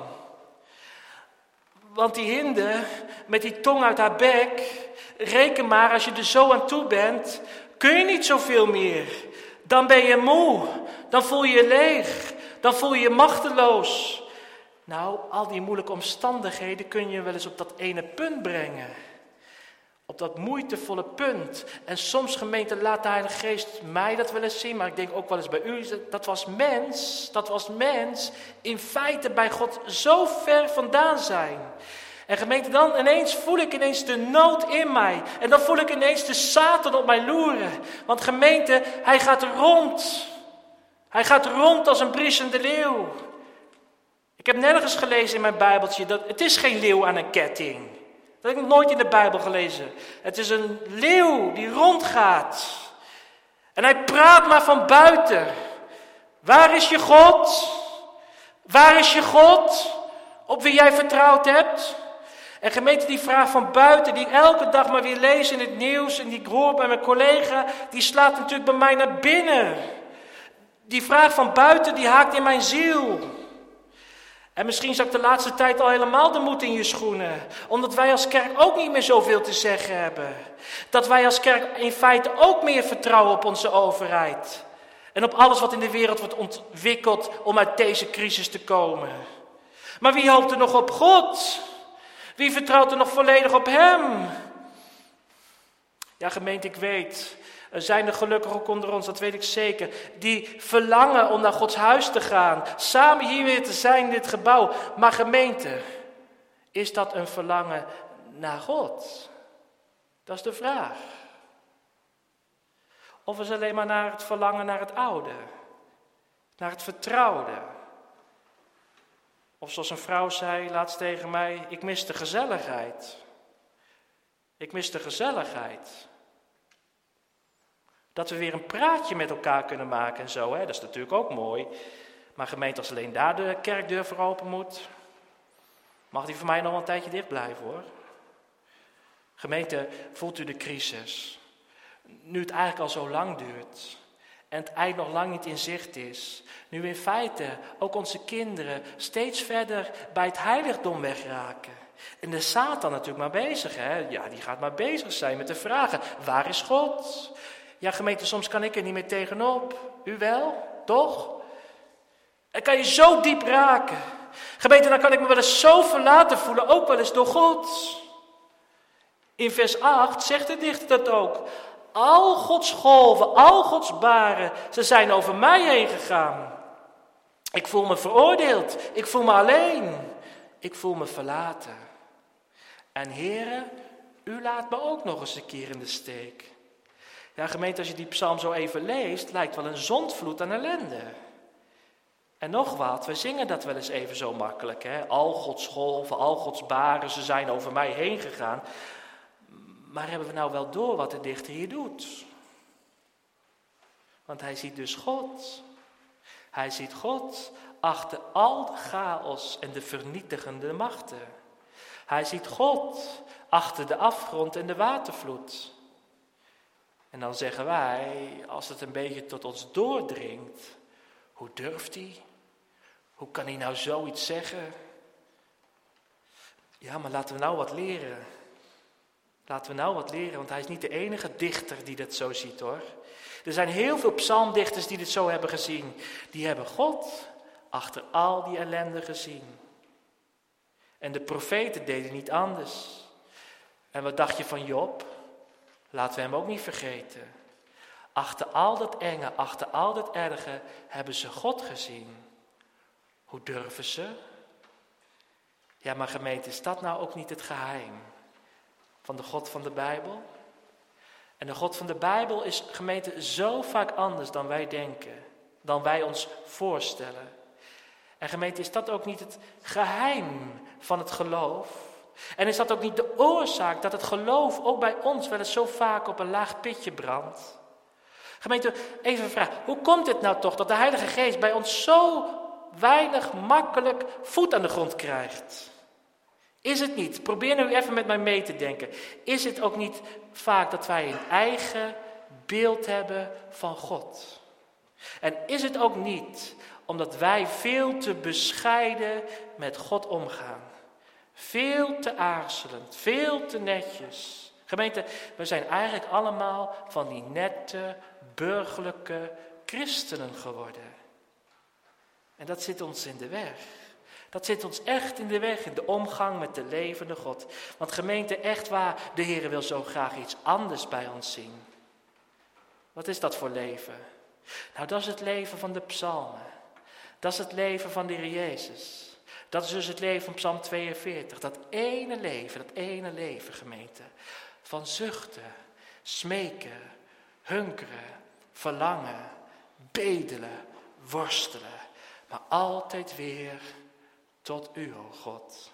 Want die hinde met die tong uit haar bek, reken maar als je er zo aan toe bent, kun je niet zoveel meer. Dan ben je moe, dan voel je je leeg, dan voel je je machteloos. Nou, al die moeilijke omstandigheden kun je wel eens op dat ene punt brengen. Op dat moeitevolle punt. En soms, gemeente, laat de Heilige Geest mij dat wel eens zien. Maar ik denk ook wel eens bij u. Dat was mens. In feite bij God zo ver vandaan zijn. En gemeente, dan ineens voel ik ineens de nood in mij. En dan voel ik ineens de Satan op mij loeren. Want gemeente, hij gaat rond. Hij gaat rond als een briesende leeuw. Ik heb nergens gelezen in mijn Bijbeltje dat het is geen leeuw aan een ketting. Dat heb ik nog nooit in de Bijbel gelezen. Het is een leeuw die rondgaat. En hij praat maar van buiten. Waar is je God? Waar is je God? Op wie jij vertrouwd hebt? En gemeente, die vraag van buiten, die ik elke dag maar weer lees in het nieuws en die ik hoor bij mijn collega, die slaat natuurlijk bij mij naar binnen. Die vraag van buiten, die haakt in mijn ziel. En misschien zak de laatste tijd al helemaal de moed in je schoenen. Omdat wij als kerk ook niet meer zoveel te zeggen hebben. Dat wij als kerk in feite ook meer vertrouwen op onze overheid. En op alles wat in de wereld wordt ontwikkeld om uit deze crisis te komen. Maar wie hoopt er nog op God? Wie vertrouwt er nog volledig op Hem? Ja, gemeente, ik weet, er zijn er gelukkig ook onder ons, dat weet ik zeker, die verlangen om naar Gods huis te gaan. Samen hier weer te zijn in dit gebouw. Maar gemeente, is dat een verlangen naar God? Dat is de vraag. Of is het alleen maar naar het verlangen naar het oude? Naar het vertrouwde? Of zoals een vrouw zei laatst tegen mij, ik mis de gezelligheid. Ik mis de gezelligheid. Dat we weer een praatje met elkaar kunnen maken en zo, dat is natuurlijk ook mooi. Maar gemeente, als alleen daar de kerkdeur voor open moet, mag die voor mij nog wel een tijdje dicht blijven, hoor. Gemeente, voelt u de crisis? Nu het eigenlijk al zo lang duurt en het eind nog lang niet in zicht is. Nu in feite ook onze kinderen steeds verder bij het heiligdom wegraken. En de Satan natuurlijk maar bezig, Ja, die gaat maar bezig zijn met de vragen, waar is God? Ja, gemeente, soms kan ik er niet meer tegenop. U wel? Toch? En kan je zo diep raken. Gemeente, dan kan ik me wel eens zo verlaten voelen, ook wel eens door God. In vers 8 zegt de dichter dat ook. Al Gods golven, al Gods baren, ze zijn over mij heen gegaan. Ik voel me veroordeeld, ik voel me alleen, ik voel me verlaten. En Heere, u laat me ook nog eens een keer in de steek. Ja, gemeente, als je die psalm zo even leest, lijkt wel een zondvloed aan ellende. En nog wat, we zingen dat wel eens even zo makkelijk, Al Gods golven, al Gods baren, ze zijn over mij heen gegaan. Maar hebben we nou wel door wat de dichter hier doet? Want hij ziet dus God. Hij ziet God achter al de chaos en de vernietigende machten. Hij ziet God achter de afgrond en de watervloed. En dan zeggen wij, als het een beetje tot ons doordringt, hoe durft hij? Hoe kan hij nou zoiets zeggen? Ja, maar laten we nou wat leren. Laten we nou wat leren, want hij is niet de enige dichter die dat zo ziet, hoor. Er zijn heel veel psalmdichters die dit zo hebben gezien. Die hebben God achter al die ellende gezien. En de profeten deden niet anders. En wat dacht je van Job? Laten we hem ook niet vergeten. Achter al dat enge, achter al dat erge hebben ze God gezien. Hoe durven ze? Ja, maar gemeente, is dat nou ook niet het geheim van de God van de Bijbel? En de God van de Bijbel is, gemeente, zo vaak anders dan wij denken, dan wij ons voorstellen. En gemeente, is dat ook niet het geheim van het geloof? En is dat ook niet de oorzaak dat het geloof ook bij ons wel eens zo vaak op een laag pitje brandt? Gemeente, even een vraag. Hoe komt het nou toch dat de Heilige Geest bij ons zo weinig makkelijk voet aan de grond krijgt? Is het niet, probeer nu even met mij mee te denken. Is het ook niet vaak dat wij een eigen beeld hebben van God? En is het ook niet omdat wij veel te bescheiden met God omgaan? Veel te aarzelend, veel te netjes. Gemeente, we zijn eigenlijk allemaal van die nette, burgerlijke christenen geworden. En dat zit ons in de weg. Dat zit ons echt in de weg, in de omgang met de levende God. Want gemeente, echt waar, de Heer wil zo graag iets anders bij ons zien. Wat is dat voor leven? Nou, dat is het leven van de psalmen. Dat is het leven van de Heer Jezus. Dat is dus het leven van Psalm 42. Dat ene leven, gemeente. Van zuchten, smeken, hunkeren, verlangen, bedelen, worstelen. Maar altijd weer tot u, o God.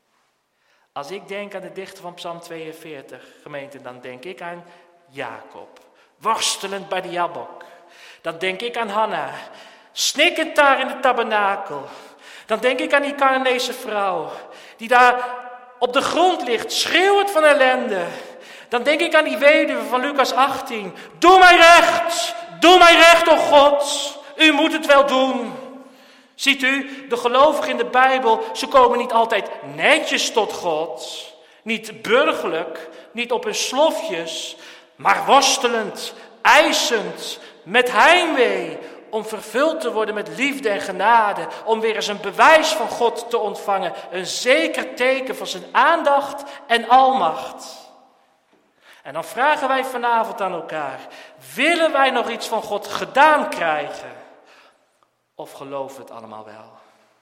Als ik denk aan de dichter van Psalm 42, gemeente, dan denk ik aan Jacob. Worstelend bij de Jabbok. Dan denk ik aan Hanna. Snikkend daar in de tabernakel. Dan denk ik aan die Canaanese vrouw. Die daar op de grond ligt, schreeuwend van ellende. Dan denk ik aan die weduwe van Lucas 18. Doe mij recht, o God. U moet het wel doen. Ziet u, de gelovigen in de Bijbel, ze komen niet altijd netjes tot God. Niet burgerlijk, niet op hun slofjes, maar worstelend, eisend, met heimwee. Om vervuld te worden met liefde en genade. Om weer eens een bewijs van God te ontvangen. Een zeker teken van zijn aandacht en almacht. En dan vragen wij vanavond aan elkaar. Willen wij nog iets van God gedaan krijgen? Of geloven we het allemaal wel?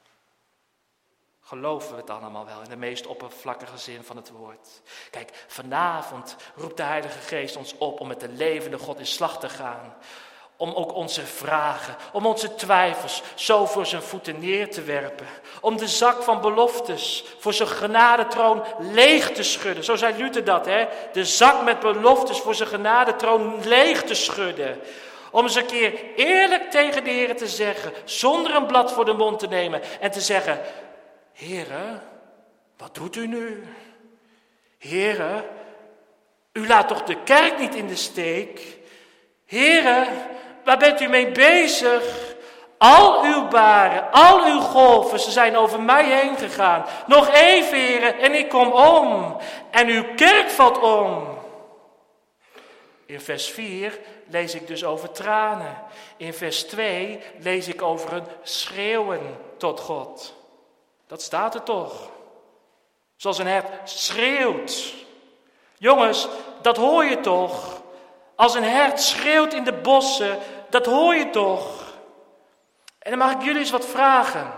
Geloven we het allemaal wel in de meest oppervlakkige zin van het woord? Kijk, vanavond roept de Heilige Geest ons op om met de levende God in slag te gaan. Om ook onze vragen, om onze twijfels zo voor zijn voeten neer te werpen. Om de zak van beloftes voor zijn genadetroon leeg te schudden. Zo zei Luther dat, hè? De zak met beloftes voor zijn genadetroon leeg te schudden. Om eens een keer eerlijk tegen de Heer te zeggen, zonder een blad voor de mond te nemen. En te zeggen, Heere, wat doet u nu? Heere, u laat toch de kerk niet in de steek? Heere, waar bent u mee bezig? Al uw baren, al uw golven, ze zijn over mij heen gegaan. Nog even, Heere, en ik kom om. En uw kerk valt om. In vers 4 lees ik dus over tranen. In vers 2 lees ik over een schreeuwen tot God. Dat staat er toch. Zoals een hert schreeuwt. Jongens, dat hoor je toch? Als een hert schreeuwt in de bossen, dat hoor je toch? En dan mag ik jullie eens wat vragen.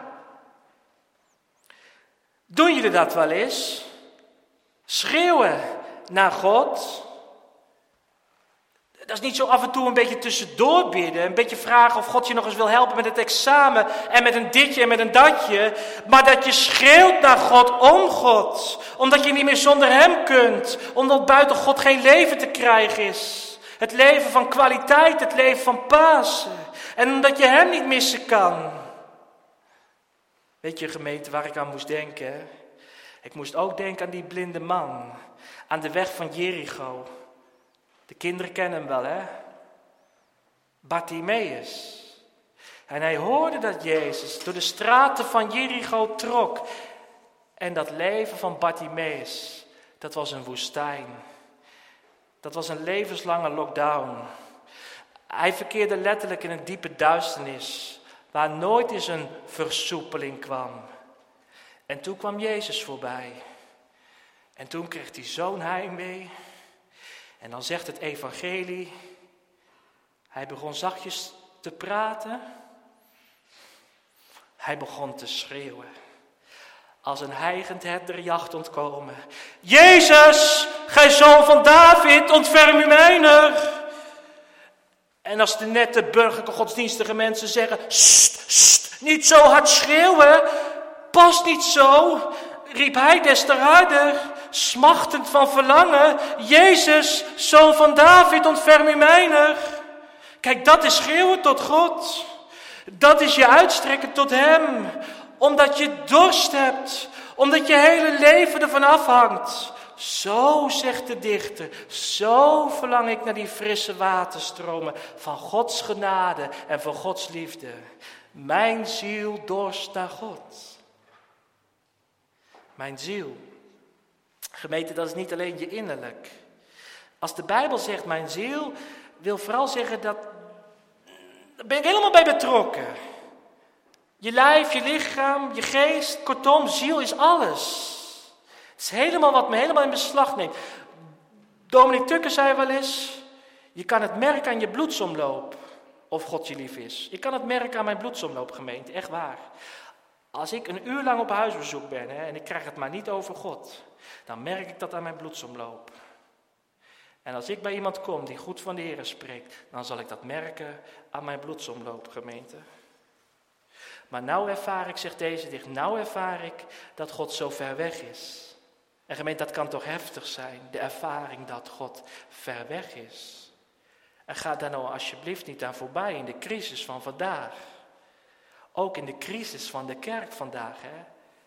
Doen jullie dat wel eens? Schreeuwen naar God? Dat is niet zo af en toe een beetje tussendoor bidden. Een beetje vragen of God je nog eens wil helpen met het examen. En met een ditje en met een datje. Maar dat je schreeuwt naar God om God. Omdat je niet meer zonder hem kunt. Omdat buiten God geen leven te krijgen is. Het leven van kwaliteit, het leven van Pasen. En omdat je hem niet missen kan. Weet je, gemeente, waar ik aan moest denken? Ik moest ook denken aan die blinde man. Aan de weg van Jericho. De kinderen kennen hem wel, hè? Bartimaeus. En hij hoorde dat Jezus door de straten van Jericho trok. En dat leven van Bartimaeus, dat was een woestijn. Dat was een levenslange lockdown. Hij verkeerde letterlijk in een diepe duisternis, waar nooit eens een versoepeling kwam. En toen kwam Jezus voorbij. En toen kreeg hij zo'n heimwee. En dan zegt het evangelie, hij begon zachtjes te praten. Hij begon te schreeuwen. Als een hijgend hert der jacht ontkomen. Jezus, gij zoon van David, ontferm u mijner. En als de nette burgerlijke godsdienstige mensen zeggen, niet zo hard schreeuwen, past niet zo. riep hij des te harder, smachtend van verlangen: Jezus, Zoon van David, ontferm u mijner. Kijk, dat is schreeuwen tot God. Dat is je uitstrekken tot hem. Omdat je dorst hebt. Omdat je hele leven ervan afhangt. Zo, zegt de dichter, zo verlang ik naar die frisse waterstromen van Gods genade en van Gods liefde. Mijn ziel dorst naar God. Mijn ziel. Gemeente, dat is niet alleen je innerlijk. Als de Bijbel zegt mijn ziel, wil vooral zeggen dat, daar ben ik helemaal bij betrokken. Je lijf, je lichaam, je geest, kortom, ziel is alles. Het is helemaal wat me helemaal in beslag neemt. Dominee Tukker zei wel eens, je kan het merken aan je bloedsomloop of God je lief is. Je kan het merken aan mijn bloedsomloop, gemeente, echt waar. Als ik een uur lang op huisbezoek ben en ik krijg het maar niet over God, dan merk ik dat aan mijn bloedsomloop. En als ik bij iemand kom die goed van de Heer spreekt, dan zal ik dat merken aan mijn bloedsomloop, gemeente. Maar nou ervaar ik, zegt deze dicht, nou ervaar ik dat God zo ver weg is. En gemeente, dat kan toch heftig zijn, de ervaring dat God ver weg is. En ga daar nou alsjeblieft niet aan voorbij in de crisis van vandaag. Ook in de crisis van de kerk vandaag. Hè?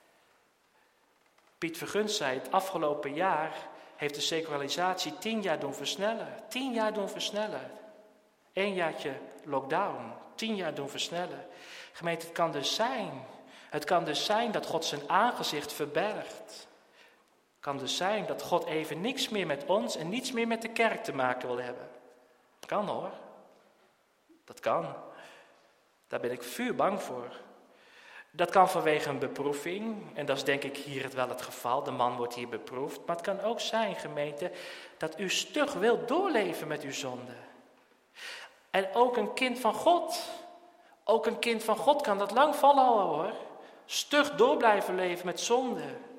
Piet Vergunst zei, het afgelopen jaar heeft de secularisatie 10 jaar doen versnellen. 10 jaar doen versnellen. 1 jaartje lockdown, 10 jaar doen versnellen. Gemeente, het kan dus zijn. Het kan dus zijn dat God zijn aangezicht verbergt. Het kan dus zijn dat God even niks meer met ons en niets meer met de kerk te maken wil hebben. Kan hoor. Dat kan. Daar ben ik vuurbang voor. Dat kan vanwege een beproeving. En dat is denk ik hier wel het geval. De man wordt hier beproefd. Maar het kan ook zijn, gemeente, dat u stug wilt doorleven met uw zonde. En ook een kind van God. Ook een kind van God kan dat lang volhouden hoor. Stug door blijven leven met zonde.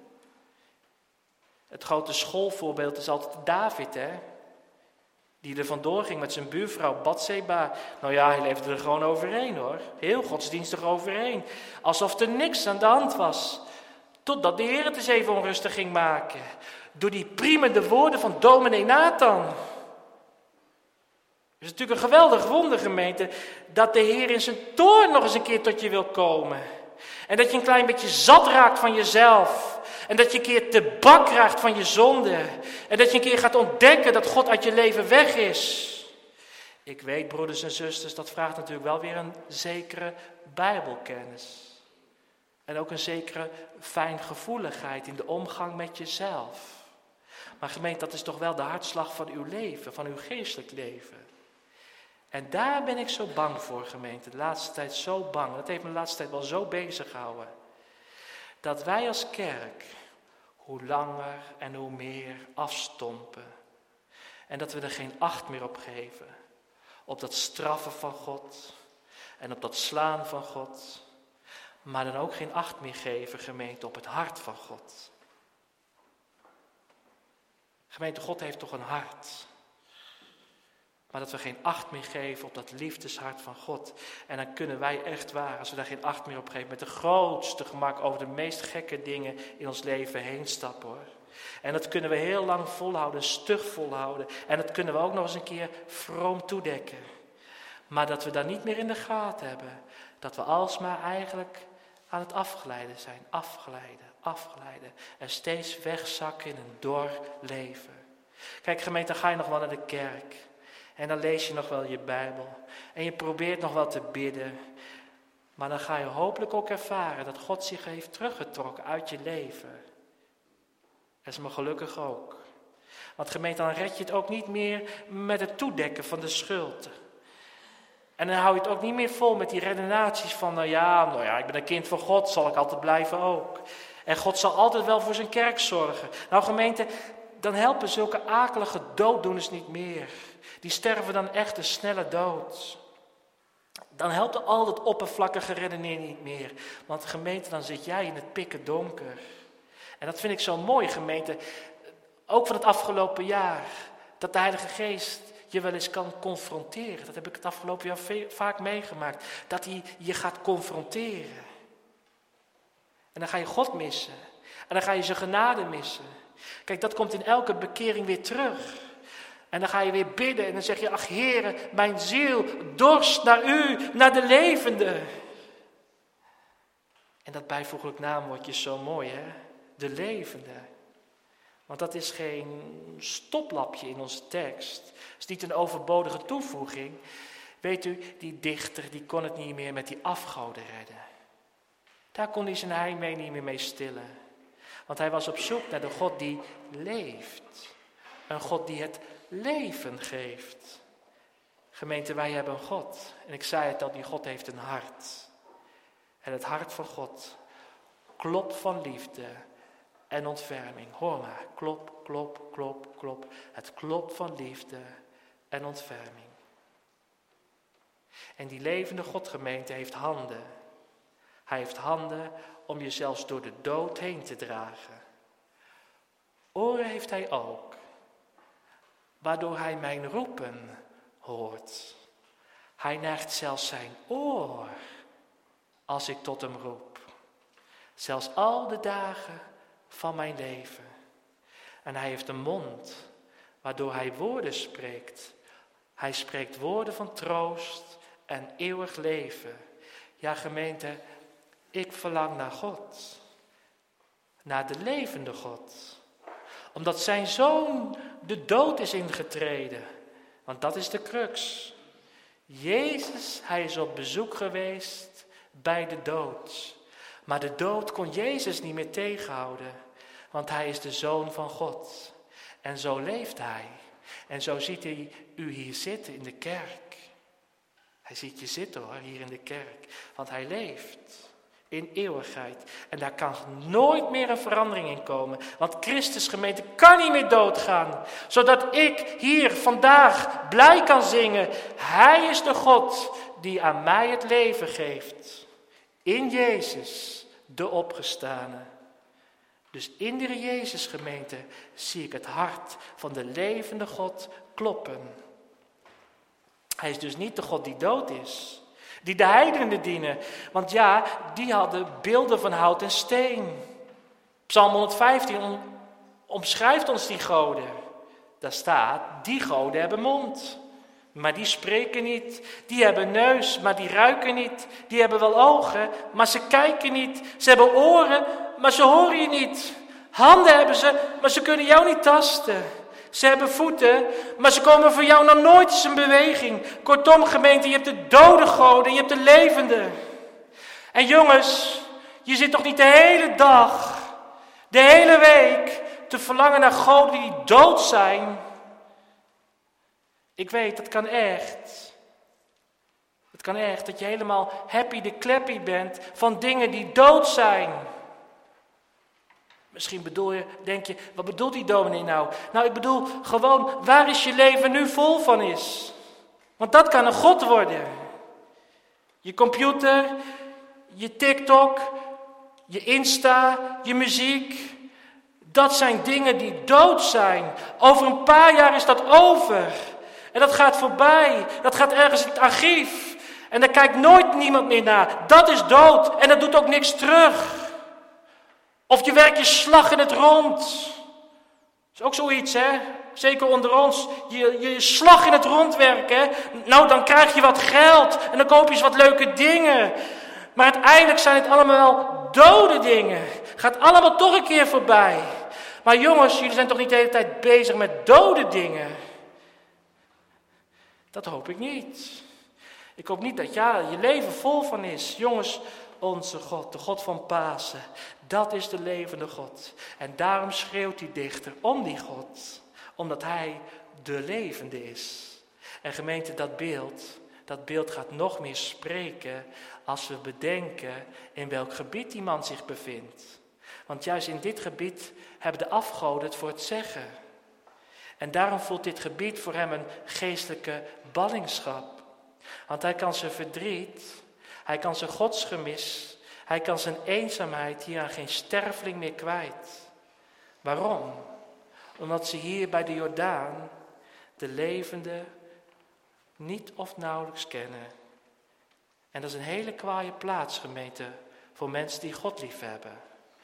Het grote schoolvoorbeeld is altijd David, hè. Die er vandoor ging met zijn buurvrouw Batseba. Nou ja, hij leefde er gewoon overheen hoor. Heel godsdienstig overheen. Alsof er niks aan de hand was. Totdat de Heer het eens even onrustig ging maken. Door die priemende woorden van dominee Nathan. Het is natuurlijk een geweldig wonder, gemeente, dat de Heer in zijn toorn nog eens een keer tot je wil komen. En dat je een klein beetje zat raakt van jezelf. En dat je een keer te bak raakt van je zonde. En dat je een keer gaat ontdekken dat God uit je leven weg is. Ik weet, broeders en zusters, dat vraagt natuurlijk wel weer een zekere bijbelkennis. En ook een zekere fijngevoeligheid in de omgang met jezelf. Maar gemeente, dat is toch wel de hartslag van uw leven, van uw geestelijk leven. En daar ben ik zo bang voor, gemeente. De laatste tijd zo bang. Dat heeft me de laatste tijd wel zo bezig gehouden. Dat wij als kerk hoe langer en hoe meer afstompen. En dat we er geen acht meer op geven. Op dat straffen van God. En op dat slaan van God. Maar dan ook geen acht meer geven, gemeente, op het hart van God. Gemeente, God heeft toch een hart. Maar dat we geen acht meer geven op dat liefdeshart van God. En dan kunnen wij echt waar, als we daar geen acht meer op geven, met de grootste gemak over de meest gekke dingen in ons leven heen stappen hoor. En dat kunnen we heel lang volhouden, stug volhouden. En dat kunnen we ook nog eens een keer vroom toedekken. Maar dat we dat niet meer in de gaten hebben. Dat we alsmaar eigenlijk aan het afglijden zijn. Afglijden. En steeds wegzakken in een dor leven. Kijk gemeente, dan ga je nog wel naar de kerk. En dan lees je nog wel je Bijbel. En je probeert nog wel te bidden. Maar dan ga je hopelijk ook ervaren dat God zich heeft teruggetrokken uit je leven. Dat is me gelukkig ook. Want gemeente, dan red je het ook niet meer met het toedekken van de schuld. En dan hou je het ook niet meer vol met die redenaties van, nou ja, ik ben een kind van God, zal ik altijd blijven ook. En God zal altijd wel voor zijn kerk zorgen. Nou gemeente, dan helpen zulke akelige dooddoeners niet meer. Die sterven dan echt een snelle dood. Dan helpt al dat oppervlakkige redeneren niet meer. Want gemeente, dan zit jij in het pikken donker. En dat vind ik zo mooi, gemeente. Ook van het afgelopen jaar. Dat de Heilige Geest je wel eens kan confronteren. Dat heb ik het afgelopen jaar vaak meegemaakt. Dat hij je gaat confronteren. En dan ga je God missen. En dan ga je zijn genade missen. Kijk, dat komt in elke bekering weer terug. En dan ga je weer bidden en dan zeg je, ach Heere, mijn ziel dorst naar u, naar de levende. En dat bijvoeglijk naamwoordje is zo mooi, hè? De levende. Want dat is geen stoplapje in onze tekst. Het is niet een overbodige toevoeging. Weet u, die dichter die kon het niet meer met die afgoden redden. Daar kon hij zijn heimwee niet meer mee stillen. Want hij was op zoek naar de God die leeft. Een God die het leven geeft. Gemeente, wij hebben een God. En ik zei het al, die God heeft een hart. En het hart van God klopt van liefde en ontferming. Hoor maar, klop, klop, klop, klop. Het klopt van liefde en ontferming. En die levende Godgemeente heeft handen. Hij heeft handen om je zelfs door de dood heen te dragen. Oren heeft hij ook, waardoor hij mijn roepen hoort. Hij neigt zelfs zijn oor als ik tot hem roep. Zelfs al de dagen van mijn leven. En hij heeft een mond, waardoor hij woorden spreekt. Hij spreekt woorden van troost en eeuwig leven. Ja, gemeente, ik verlang naar God. Naar de levende God. Omdat zijn zoon de dood is ingetreden. Want dat is de crux. Jezus, hij is op bezoek geweest bij de dood. Maar de dood kon Jezus niet meer tegenhouden. Want hij is de Zoon van God. En zo leeft hij. En zo ziet hij u hier zitten in de kerk. Hij ziet je zitten hoor, hier in de kerk. Want hij leeft in eeuwigheid. En daar kan nooit meer een verandering in komen. Want Christus gemeente kan niet meer doodgaan. Zodat ik hier vandaag blij kan zingen. Hij is de God die aan mij het leven geeft. In Jezus, de opgestane. Dus in de Jezus gemeente zie ik het hart van de levende God kloppen. Hij is dus niet de God die dood is. Die de heidenen dienen. Want ja, die hadden beelden van hout en steen. Psalm 115 omschrijft ons die goden. Daar staat, die goden hebben mond. Maar die spreken niet. Die hebben neus, maar die ruiken niet. Die hebben wel ogen, maar ze kijken niet. Ze hebben oren, maar ze horen je niet. Handen hebben ze, maar ze kunnen jou niet tasten. Ze hebben voeten, maar ze komen voor jou nog nooit eens in beweging. Kortom, gemeente, je hebt de dode goden, je hebt de levende. En jongens, je zit toch niet de hele dag, de hele week te verlangen naar goden die dood zijn? Ik weet, dat kan echt. Het kan echt dat je helemaal happy de clappy bent van dingen die dood zijn. Misschien denk je, wat bedoelt die dominee nou? Nou, ik bedoel gewoon, waar is je leven nu vol van is? Want dat kan een God worden. Je computer, je TikTok, je Insta, je muziek. Dat zijn dingen die dood zijn. Over een paar jaar is dat over. En dat gaat voorbij. Dat gaat ergens in het archief. En daar kijkt nooit niemand meer naar. Dat is dood. En dat doet ook niks terug. Of je werkt je slag in het rond. Dat is ook zoiets, hè? Zeker onder ons. Je slag in het rond werken. Nou, dan krijg je wat geld. En dan koop je eens wat leuke dingen. Maar uiteindelijk zijn het allemaal dode dingen. Gaat allemaal toch een keer voorbij. Maar jongens, jullie zijn toch niet de hele tijd bezig met dode dingen? Dat hoop ik niet. Ik hoop niet dat je leven vol van is. Jongens, onze God, de God van Pasen, dat is de levende God. En daarom schreeuwt die dichter om die God. Omdat hij de levende is. En gemeente, dat beeld gaat nog meer spreken als we bedenken in welk gebied die man zich bevindt. Want juist in dit gebied hebben de afgoden het voor het zeggen. En daarom voelt dit gebied voor hem een geestelijke ballingschap. Want hij kan zijn verdriet, hij kan zijn godsgemis, hij kan zijn eenzaamheid hier aan geen sterveling meer kwijt. Waarom? Omdat ze hier bij de Jordaan de levende niet of nauwelijks kennen. En dat is een hele kwaaie plaats, gemeente, voor mensen die God lief hebben.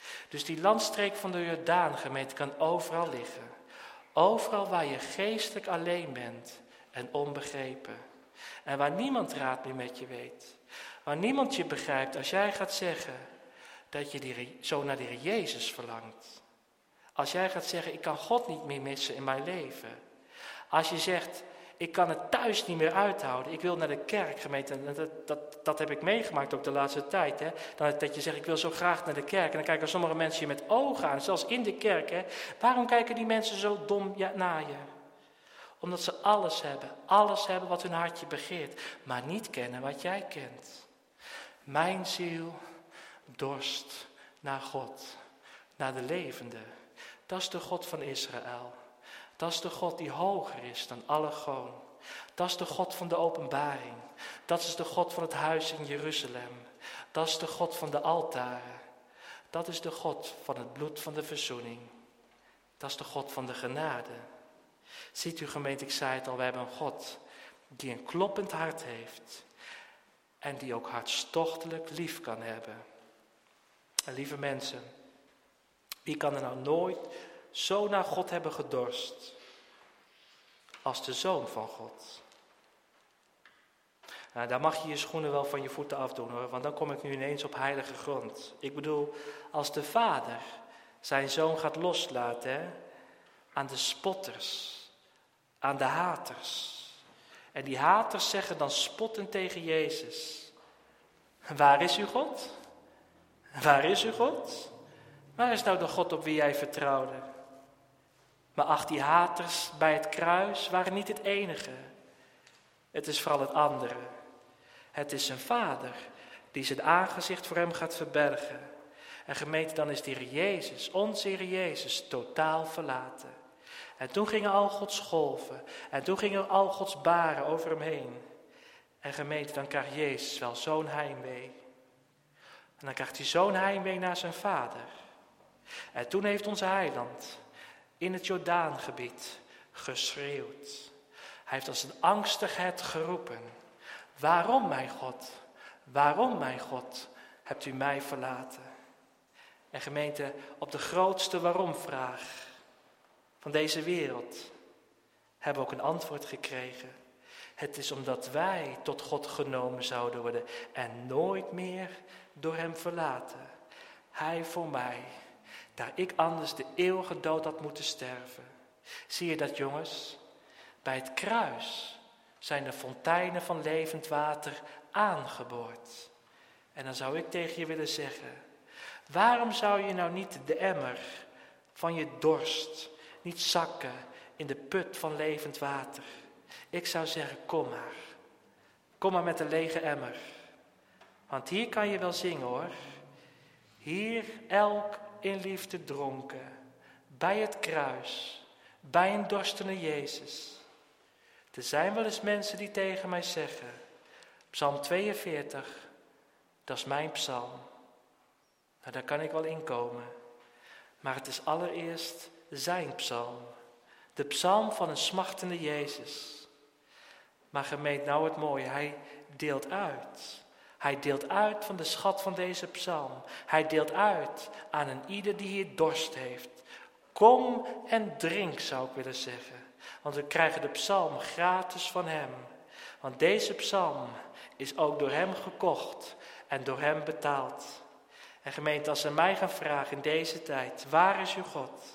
Dus die landstreek van de Jordaan, gemeente, kan overal liggen. Overal waar je geestelijk alleen bent en onbegrepen. En waar niemand raad meer met je weet. Waar niemand je begrijpt als jij gaat zeggen dat je zo naar de Heer Jezus verlangt. Als jij gaat zeggen, ik kan God niet meer missen in mijn leven. Als je zegt, ik kan het thuis niet meer uithouden. Ik wil naar de kerk, gemeente. En dat heb ik meegemaakt ook de laatste tijd. Hè? Dat je zegt, ik wil zo graag naar de kerk. En dan kijken sommige mensen je met ogen aan, zelfs in de kerk. Hè? Waarom kijken die mensen zo dom naar je? Omdat ze alles hebben wat hun hartje begeert. Maar niet kennen wat jij kent. Mijn ziel dorst naar God, naar de levende. Dat is de God van Israël. Dat is de God die hoger is dan alle goden. Dat is de God van de openbaring. Dat is de God van het huis in Jeruzalem. Dat is de God van de altaren. Dat is de God van het bloed van de verzoening. Dat is de God van de genade. Ziet u, gemeente, ik zei het al, we hebben een God die een kloppend hart heeft. En die ook hartstochtelijk lief kan hebben. En lieve mensen, wie kan er nou nooit zo naar God hebben gedorst als de Zoon van God? Nou, daar mag je je schoenen wel van je voeten afdoen hoor, want dan kom ik nu ineens op heilige grond. Ik bedoel, als de Vader zijn Zoon gaat loslaten, hè, aan de spotters, aan de haters. En die haters zeggen dan spottend tegen Jezus: waar is uw God? Waar is uw God? Waar is nou de God op wie jij vertrouwde? Maar ach, die haters bij het kruis waren niet het enige. Het is vooral het andere. Het is zijn Vader die zijn aangezicht voor hem gaat verbergen. En gemeente, dan is die Heer Jezus, onze Heer Jezus, totaal verlaten. En toen gingen al Gods golven. En toen gingen al Gods baren over hem heen. En gemeente, dan krijgt Jezus wel zo'n heimwee. En dan krijgt hij zo'n heimwee naar zijn Vader. En toen heeft onze heiland in het Jordaangebied geschreeuwd. Hij heeft als een angstig het geroepen: waarom, mijn God, hebt u mij verlaten? En gemeente, op de grootste waarom-vraag van deze wereld hebben we ook een antwoord gekregen. Het is omdat wij tot God genomen zouden worden en nooit meer door hem verlaten. Hij voor mij, daar ik anders de eeuwige dood had moeten sterven. Zie je dat, jongens? Bij het kruis zijn de fonteinen van levend water aangeboord. En dan zou ik tegen je willen zeggen: waarom zou je nou niet de emmer van je dorst niet zakken in de put van levend water? Ik zou zeggen, kom maar. Kom maar met een lege emmer. Want hier kan je wel zingen hoor. Hier elk in liefde dronken, bij het kruis, bij een dorstende Jezus. Er zijn wel eens mensen die tegen mij zeggen: Psalm 42, dat is mijn psalm. Nou, daar kan ik wel inkomen. Maar het is allereerst zijn psalm. De psalm van een smachtende Jezus. Maar gemeente, nou het mooie, hij deelt uit. Hij deelt uit van de schat van deze psalm. Hij deelt uit aan een ieder die hier dorst heeft. Kom en drink, zou ik willen zeggen. Want we krijgen de psalm gratis van hem. Want deze psalm is ook door hem gekocht en door hem betaald. En gemeente, als ze mij gaan vragen in deze tijd: waar is uw God?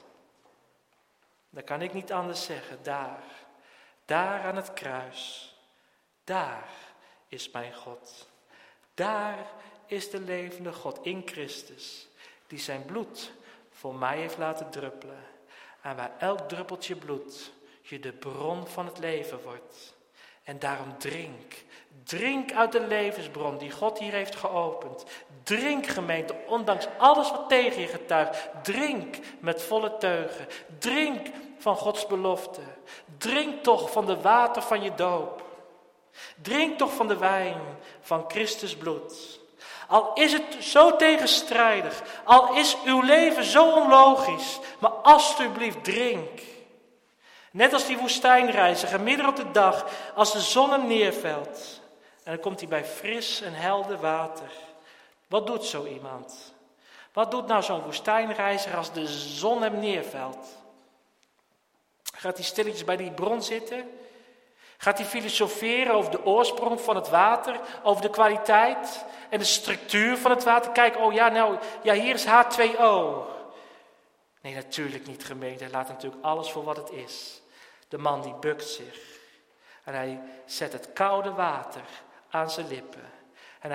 Dan kan ik niet anders zeggen: daar aan het kruis. Daar is mijn God. Daar is de levende God in Christus, die zijn bloed voor mij heeft laten druppelen. En waar elk druppeltje bloed je de bron van het leven wordt. En daarom drink uit de levensbron die God hier heeft geopend. Drink, gemeente, ondanks alles wat tegen je getuigt. Drink met volle teugen. Drink van Gods belofte. Drink toch van de water van je doop. Drink toch van de wijn van Christus bloed. Al is het zo tegenstrijdig, al is uw leven zo onlogisch, maar alstublieft drink. Net als die woestijnreiziger, midden op de dag, als de zon hem neervelt. En dan komt hij bij fris en helder water. Wat doet zo iemand? Wat doet nou zo'n woestijnreiziger als de zon hem neervelt? Gaat hij stilletjes bij die bron zitten? Gaat hij filosoferen over de oorsprong van het water, over de kwaliteit en de structuur van het water? Kijk, hier is H2O. Nee, natuurlijk niet, gemeente. Hij laat natuurlijk alles voor wat het is. De man die bukt zich. En hij zet het koude water aan zijn lippen. En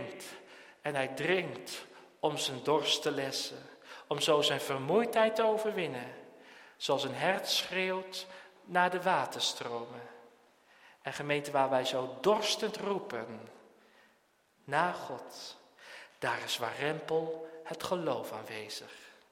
hij drinkt om zijn dorst te lessen. Om zo zijn vermoeidheid te overwinnen. Zoals een hert schreeuwt naar de waterstromen. En gemeente, waar wij zo dorstend roepen naar God, daar is warempel het geloof aanwezig.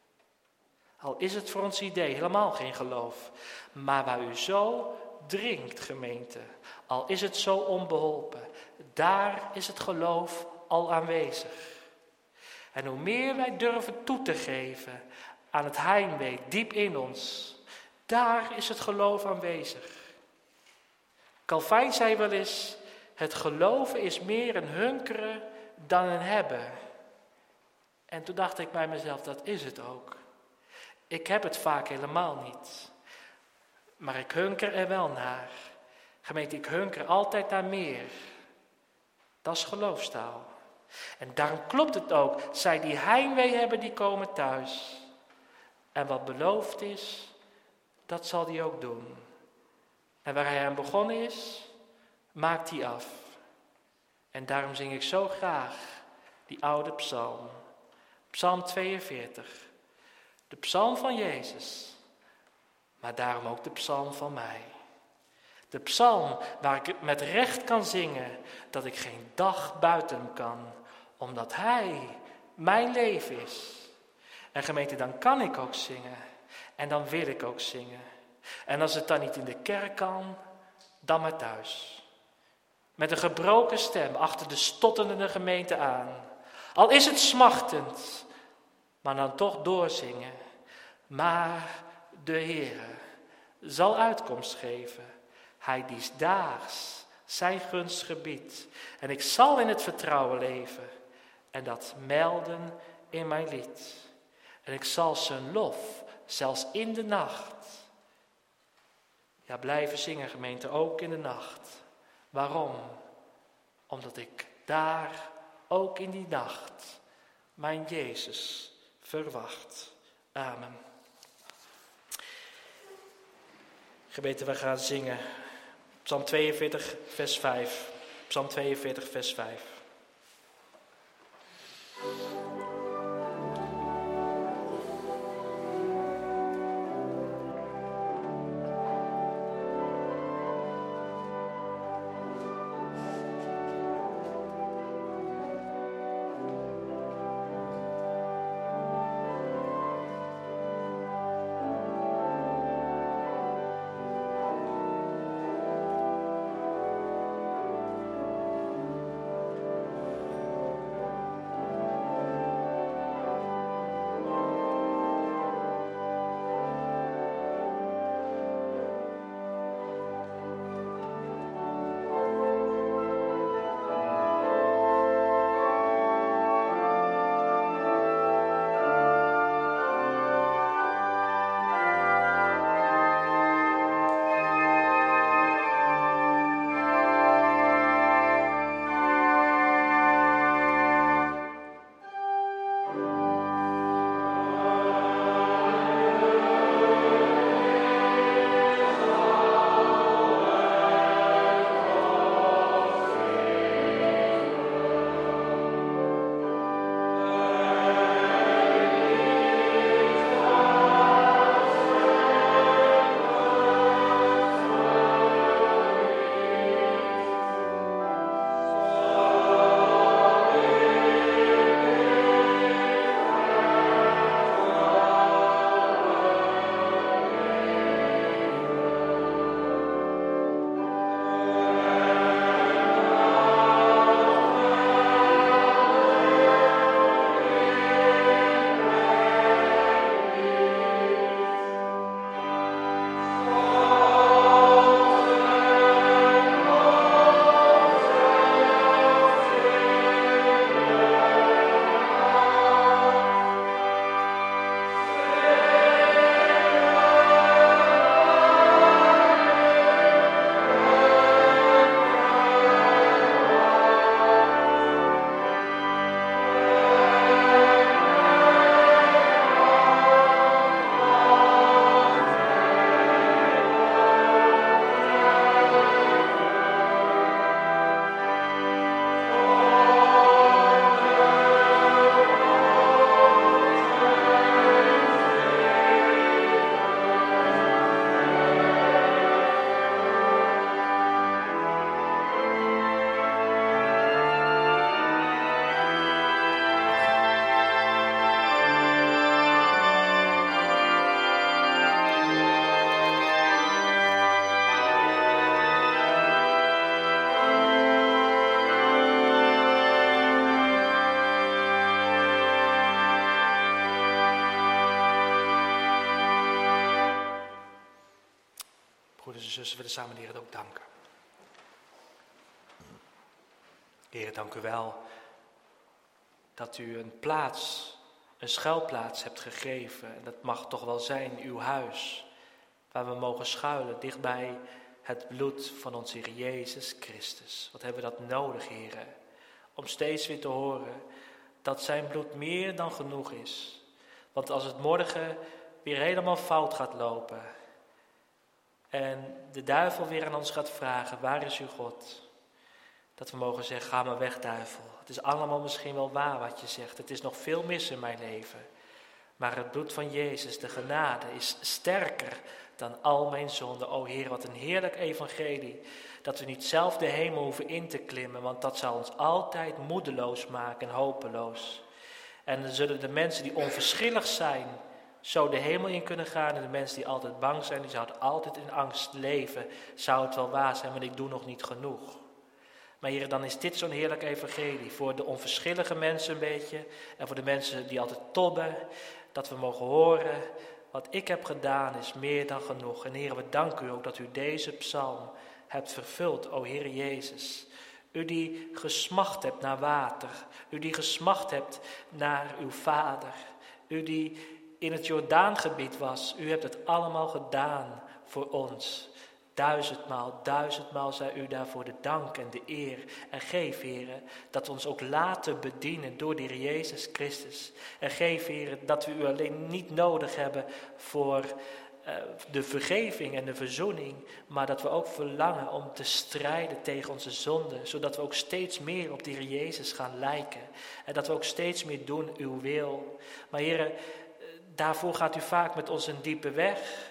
Al is het voor ons idee helemaal geen geloof, maar waar u zo dringt, gemeente, al is het zo onbeholpen, daar is het geloof al aanwezig. En hoe meer wij durven toe te geven aan het heimwee diep in ons, daar is het geloof aanwezig. Calvijn zei wel eens, het geloven is meer een hunkeren dan een hebben. En toen dacht ik bij mezelf, dat is het ook. Ik heb het vaak helemaal niet. Maar ik hunker er wel naar. Gemeente, ik hunker altijd naar meer. Dat is geloofstaal. En daarom klopt het ook. Zij die heimwee hebben, die komen thuis. En wat beloofd is, dat zal hij ook doen. En waar hij aan begonnen is, maakt hij af. En daarom zing ik zo graag die oude psalm. Psalm 42. De psalm van Jezus. Maar daarom ook de psalm van mij. De psalm waar ik met recht kan zingen dat ik geen dag buiten hem kan. Omdat hij mijn leven is. En gemeente, dan kan ik ook zingen. En dan wil ik ook zingen. En als het dan niet in de kerk kan, dan maar thuis. Met een gebroken stem achter de stotterende gemeente aan. Al is het smachtend, maar dan toch doorzingen. Maar de Heere zal uitkomst geven. Hij die daags zijn gunst gebiedt. En ik zal in het vertrouwen leven. En dat melden in mijn lied. En ik zal zijn lof, zelfs in de nacht. Ja, blijven zingen, gemeente, ook in de nacht. Waarom? Omdat ik daar, ook in die nacht, mijn Jezus verwacht. Amen. Gemeente, we gaan zingen. Psalm 42, vers 5. Psalm 42, vers 5. broeders en zussen, willen samen de Heer ook danken. Heer, dank u wel dat u een schuilplaats hebt gegeven. En dat mag toch wel zijn uw huis, waar we mogen schuilen, dichtbij het bloed van onze Heer Jezus Christus. Wat hebben we dat nodig, Heer, om steeds weer te horen dat zijn bloed meer dan genoeg is. Want als het morgen weer helemaal fout gaat lopen en de duivel weer aan ons gaat vragen, waar is uw God? Dat we mogen zeggen, ga maar weg, duivel. Het is allemaal misschien wel waar wat je zegt. Het is nog veel mis in mijn leven. Maar het bloed van Jezus, de genade, is sterker dan al mijn zonden. O Heer, wat een heerlijk evangelie. Dat we niet zelf de hemel hoeven in te klimmen, want dat zal ons altijd moedeloos maken en hopeloos. En dan zullen de mensen die onverschillig zijn, zo de hemel in kunnen gaan. En de mensen die altijd bang zijn, die zouden altijd in angst leven. Zou het wel waar zijn, want ik doe nog niet genoeg. Maar Heer, dan is dit zo'n heerlijk evangelie voor de onverschillige mensen een beetje. En voor de mensen die altijd tobben. Dat we mogen horen, wat ik heb gedaan is meer dan genoeg. En Heer, we danken u ook dat u deze psalm hebt vervuld, o Heer Jezus. U die gesmacht hebt naar water. U die gesmacht hebt naar uw Vader. U die in het Jordaangebied was. U hebt het allemaal gedaan voor ons. 1000maal zij u daarvoor de dank en de eer. En geef, Heer, dat we ons ook laten bedienen door de Heer Jezus Christus. En geef, Heer, dat we u alleen niet nodig hebben voor de vergeving en de verzoening, maar dat we ook verlangen om te strijden tegen onze zonden, zodat we ook steeds meer op de Heer Jezus gaan lijken. En dat we ook steeds meer doen uw wil. Maar Heer, daarvoor gaat u vaak met ons een diepe weg.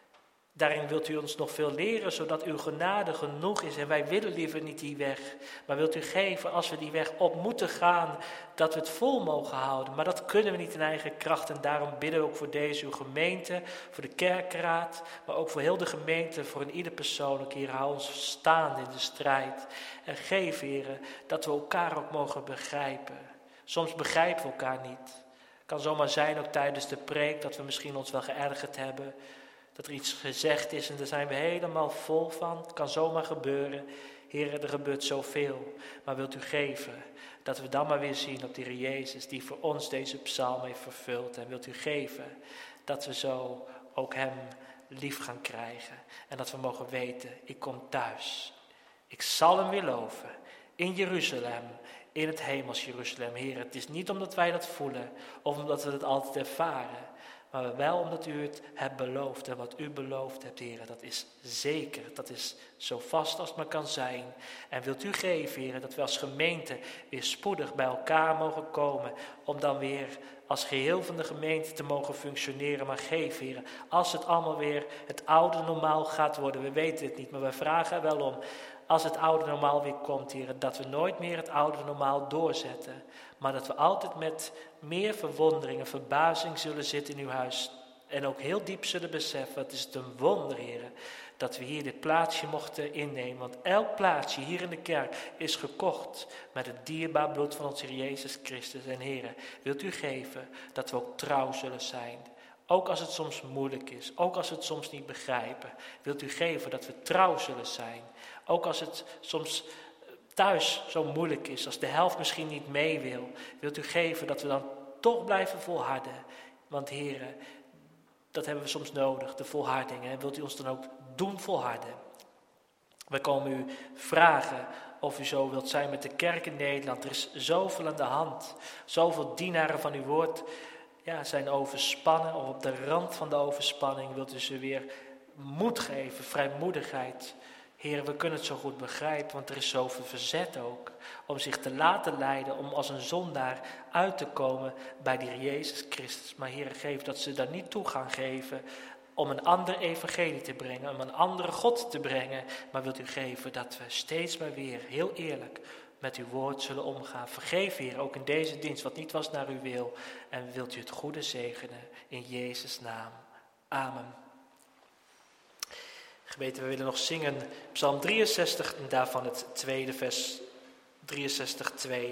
Daarin wilt u ons nog veel leren, zodat uw genade genoeg is. En wij willen liever niet die weg. Maar wilt u geven, als we die weg op moeten gaan, dat we het vol mogen houden. Maar dat kunnen we niet in eigen kracht. En daarom bidden we ook voor deze, uw gemeente, voor de kerkraad. Maar ook voor heel de gemeente, voor een ieder persoonlijk. Heer, hou ons staande in de strijd. En geef, Heer, dat we elkaar ook mogen begrijpen. Soms begrijpen we elkaar niet. Het kan zomaar zijn, ook tijdens de preek, dat we misschien ons wel geërgerd hebben. Dat er iets gezegd is en daar zijn we helemaal vol van. Het kan zomaar gebeuren. Heer, er gebeurt zoveel. Maar wilt u geven dat we dan maar weer zien op de Heer Jezus die voor ons deze psalm heeft vervuld. En wilt u geven dat we zo ook hem lief gaan krijgen. En dat we mogen weten, ik kom thuis. Ik zal hem weer loven in Jeruzalem. In het hemels Jeruzalem. Heer, het is niet omdat wij dat voelen of omdat we het altijd ervaren. Maar wel omdat u het hebt beloofd. En wat u beloofd hebt, Heer, dat is zeker. Dat is zo vast als het maar kan zijn. En wilt u geven, Heer, dat we als gemeente weer spoedig bij elkaar mogen komen. Om dan weer als geheel van de gemeente te mogen functioneren. Maar geef, Heer, als het allemaal weer het oude normaal gaat worden. We weten het niet, maar we vragen er wel om. Als het oude normaal weer komt, Heer, dat we nooit meer het oude normaal doorzetten. Maar dat we altijd met meer verwondering en verbazing zullen zitten in uw huis. En ook heel diep zullen beseffen, het is een wonder, Heer, dat we hier dit plaatsje mochten innemen. Want elk plaatsje hier in de kerk is gekocht met het dierbaar bloed van onze Heer Jezus Christus. En Heer, wilt u geven dat we ook trouw zullen zijn. Ook als het soms moeilijk is, ook als we het soms niet begrijpen. Wilt u geven dat we trouw zullen zijn. Ook als het soms thuis zo moeilijk is, als de helft misschien niet mee wil. Wilt u geven dat we dan toch blijven volharden. Want Heer, dat hebben we soms nodig, de volharding. En wilt u ons dan ook doen volharden. We komen u vragen of u zo wilt zijn met de kerk in Nederland. Er is zoveel aan de hand. Zoveel dienaren van uw woord zijn overspannen of op de rand van de overspanning. Wilt u ze weer moed geven, vrijmoedigheid. Heer, we kunnen het zo goed begrijpen, want er is zoveel verzet ook. Om zich te laten leiden, om als een zondaar uit te komen bij de Heer Jezus Christus. Maar Heer, geef dat ze daar niet toe gaan geven om een ander evangelie te brengen, om een andere God te brengen. Maar wilt u geven dat we steeds maar weer heel eerlijk met uw woord zullen omgaan. Vergeef, Heer, ook in deze dienst wat niet was naar uw wil. En wilt u het goede zegenen in Jezus' naam. Amen. Gemeente, we willen nog zingen Psalm 63 en daarvan het tweede vers 63, 2.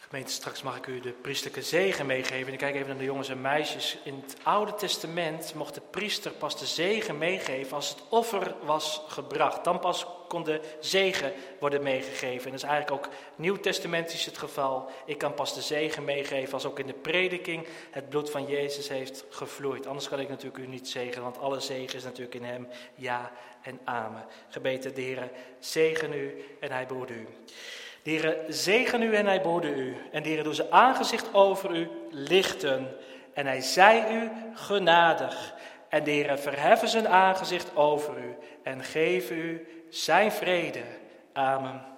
Gemeente, straks mag ik u de priesterlijke zegen meegeven. En ik kijk even naar de jongens en meisjes. In het Oude Testament mocht de priester pas de zegen meegeven als het offer was gebracht. Dan pas kon de zegen worden meegegeven. En dat is eigenlijk ook nieuwtestamentisch het geval. Ik kan pas de zegen meegeven als ook in de prediking het bloed van Jezus heeft gevloeid. Anders kan ik natuurlijk u niet zegenen, want alle zegen is natuurlijk in hem. Ja en amen. Gebeten, de Heere, zegen u en hij behoede u. De Heere, zegen u en hij behoede u. En de Heere, doe zijn aangezicht over u lichten. En hij zij u genadig. En de Heere, verheffen zijn aangezicht over u. En geven u zijn vrede. Amen.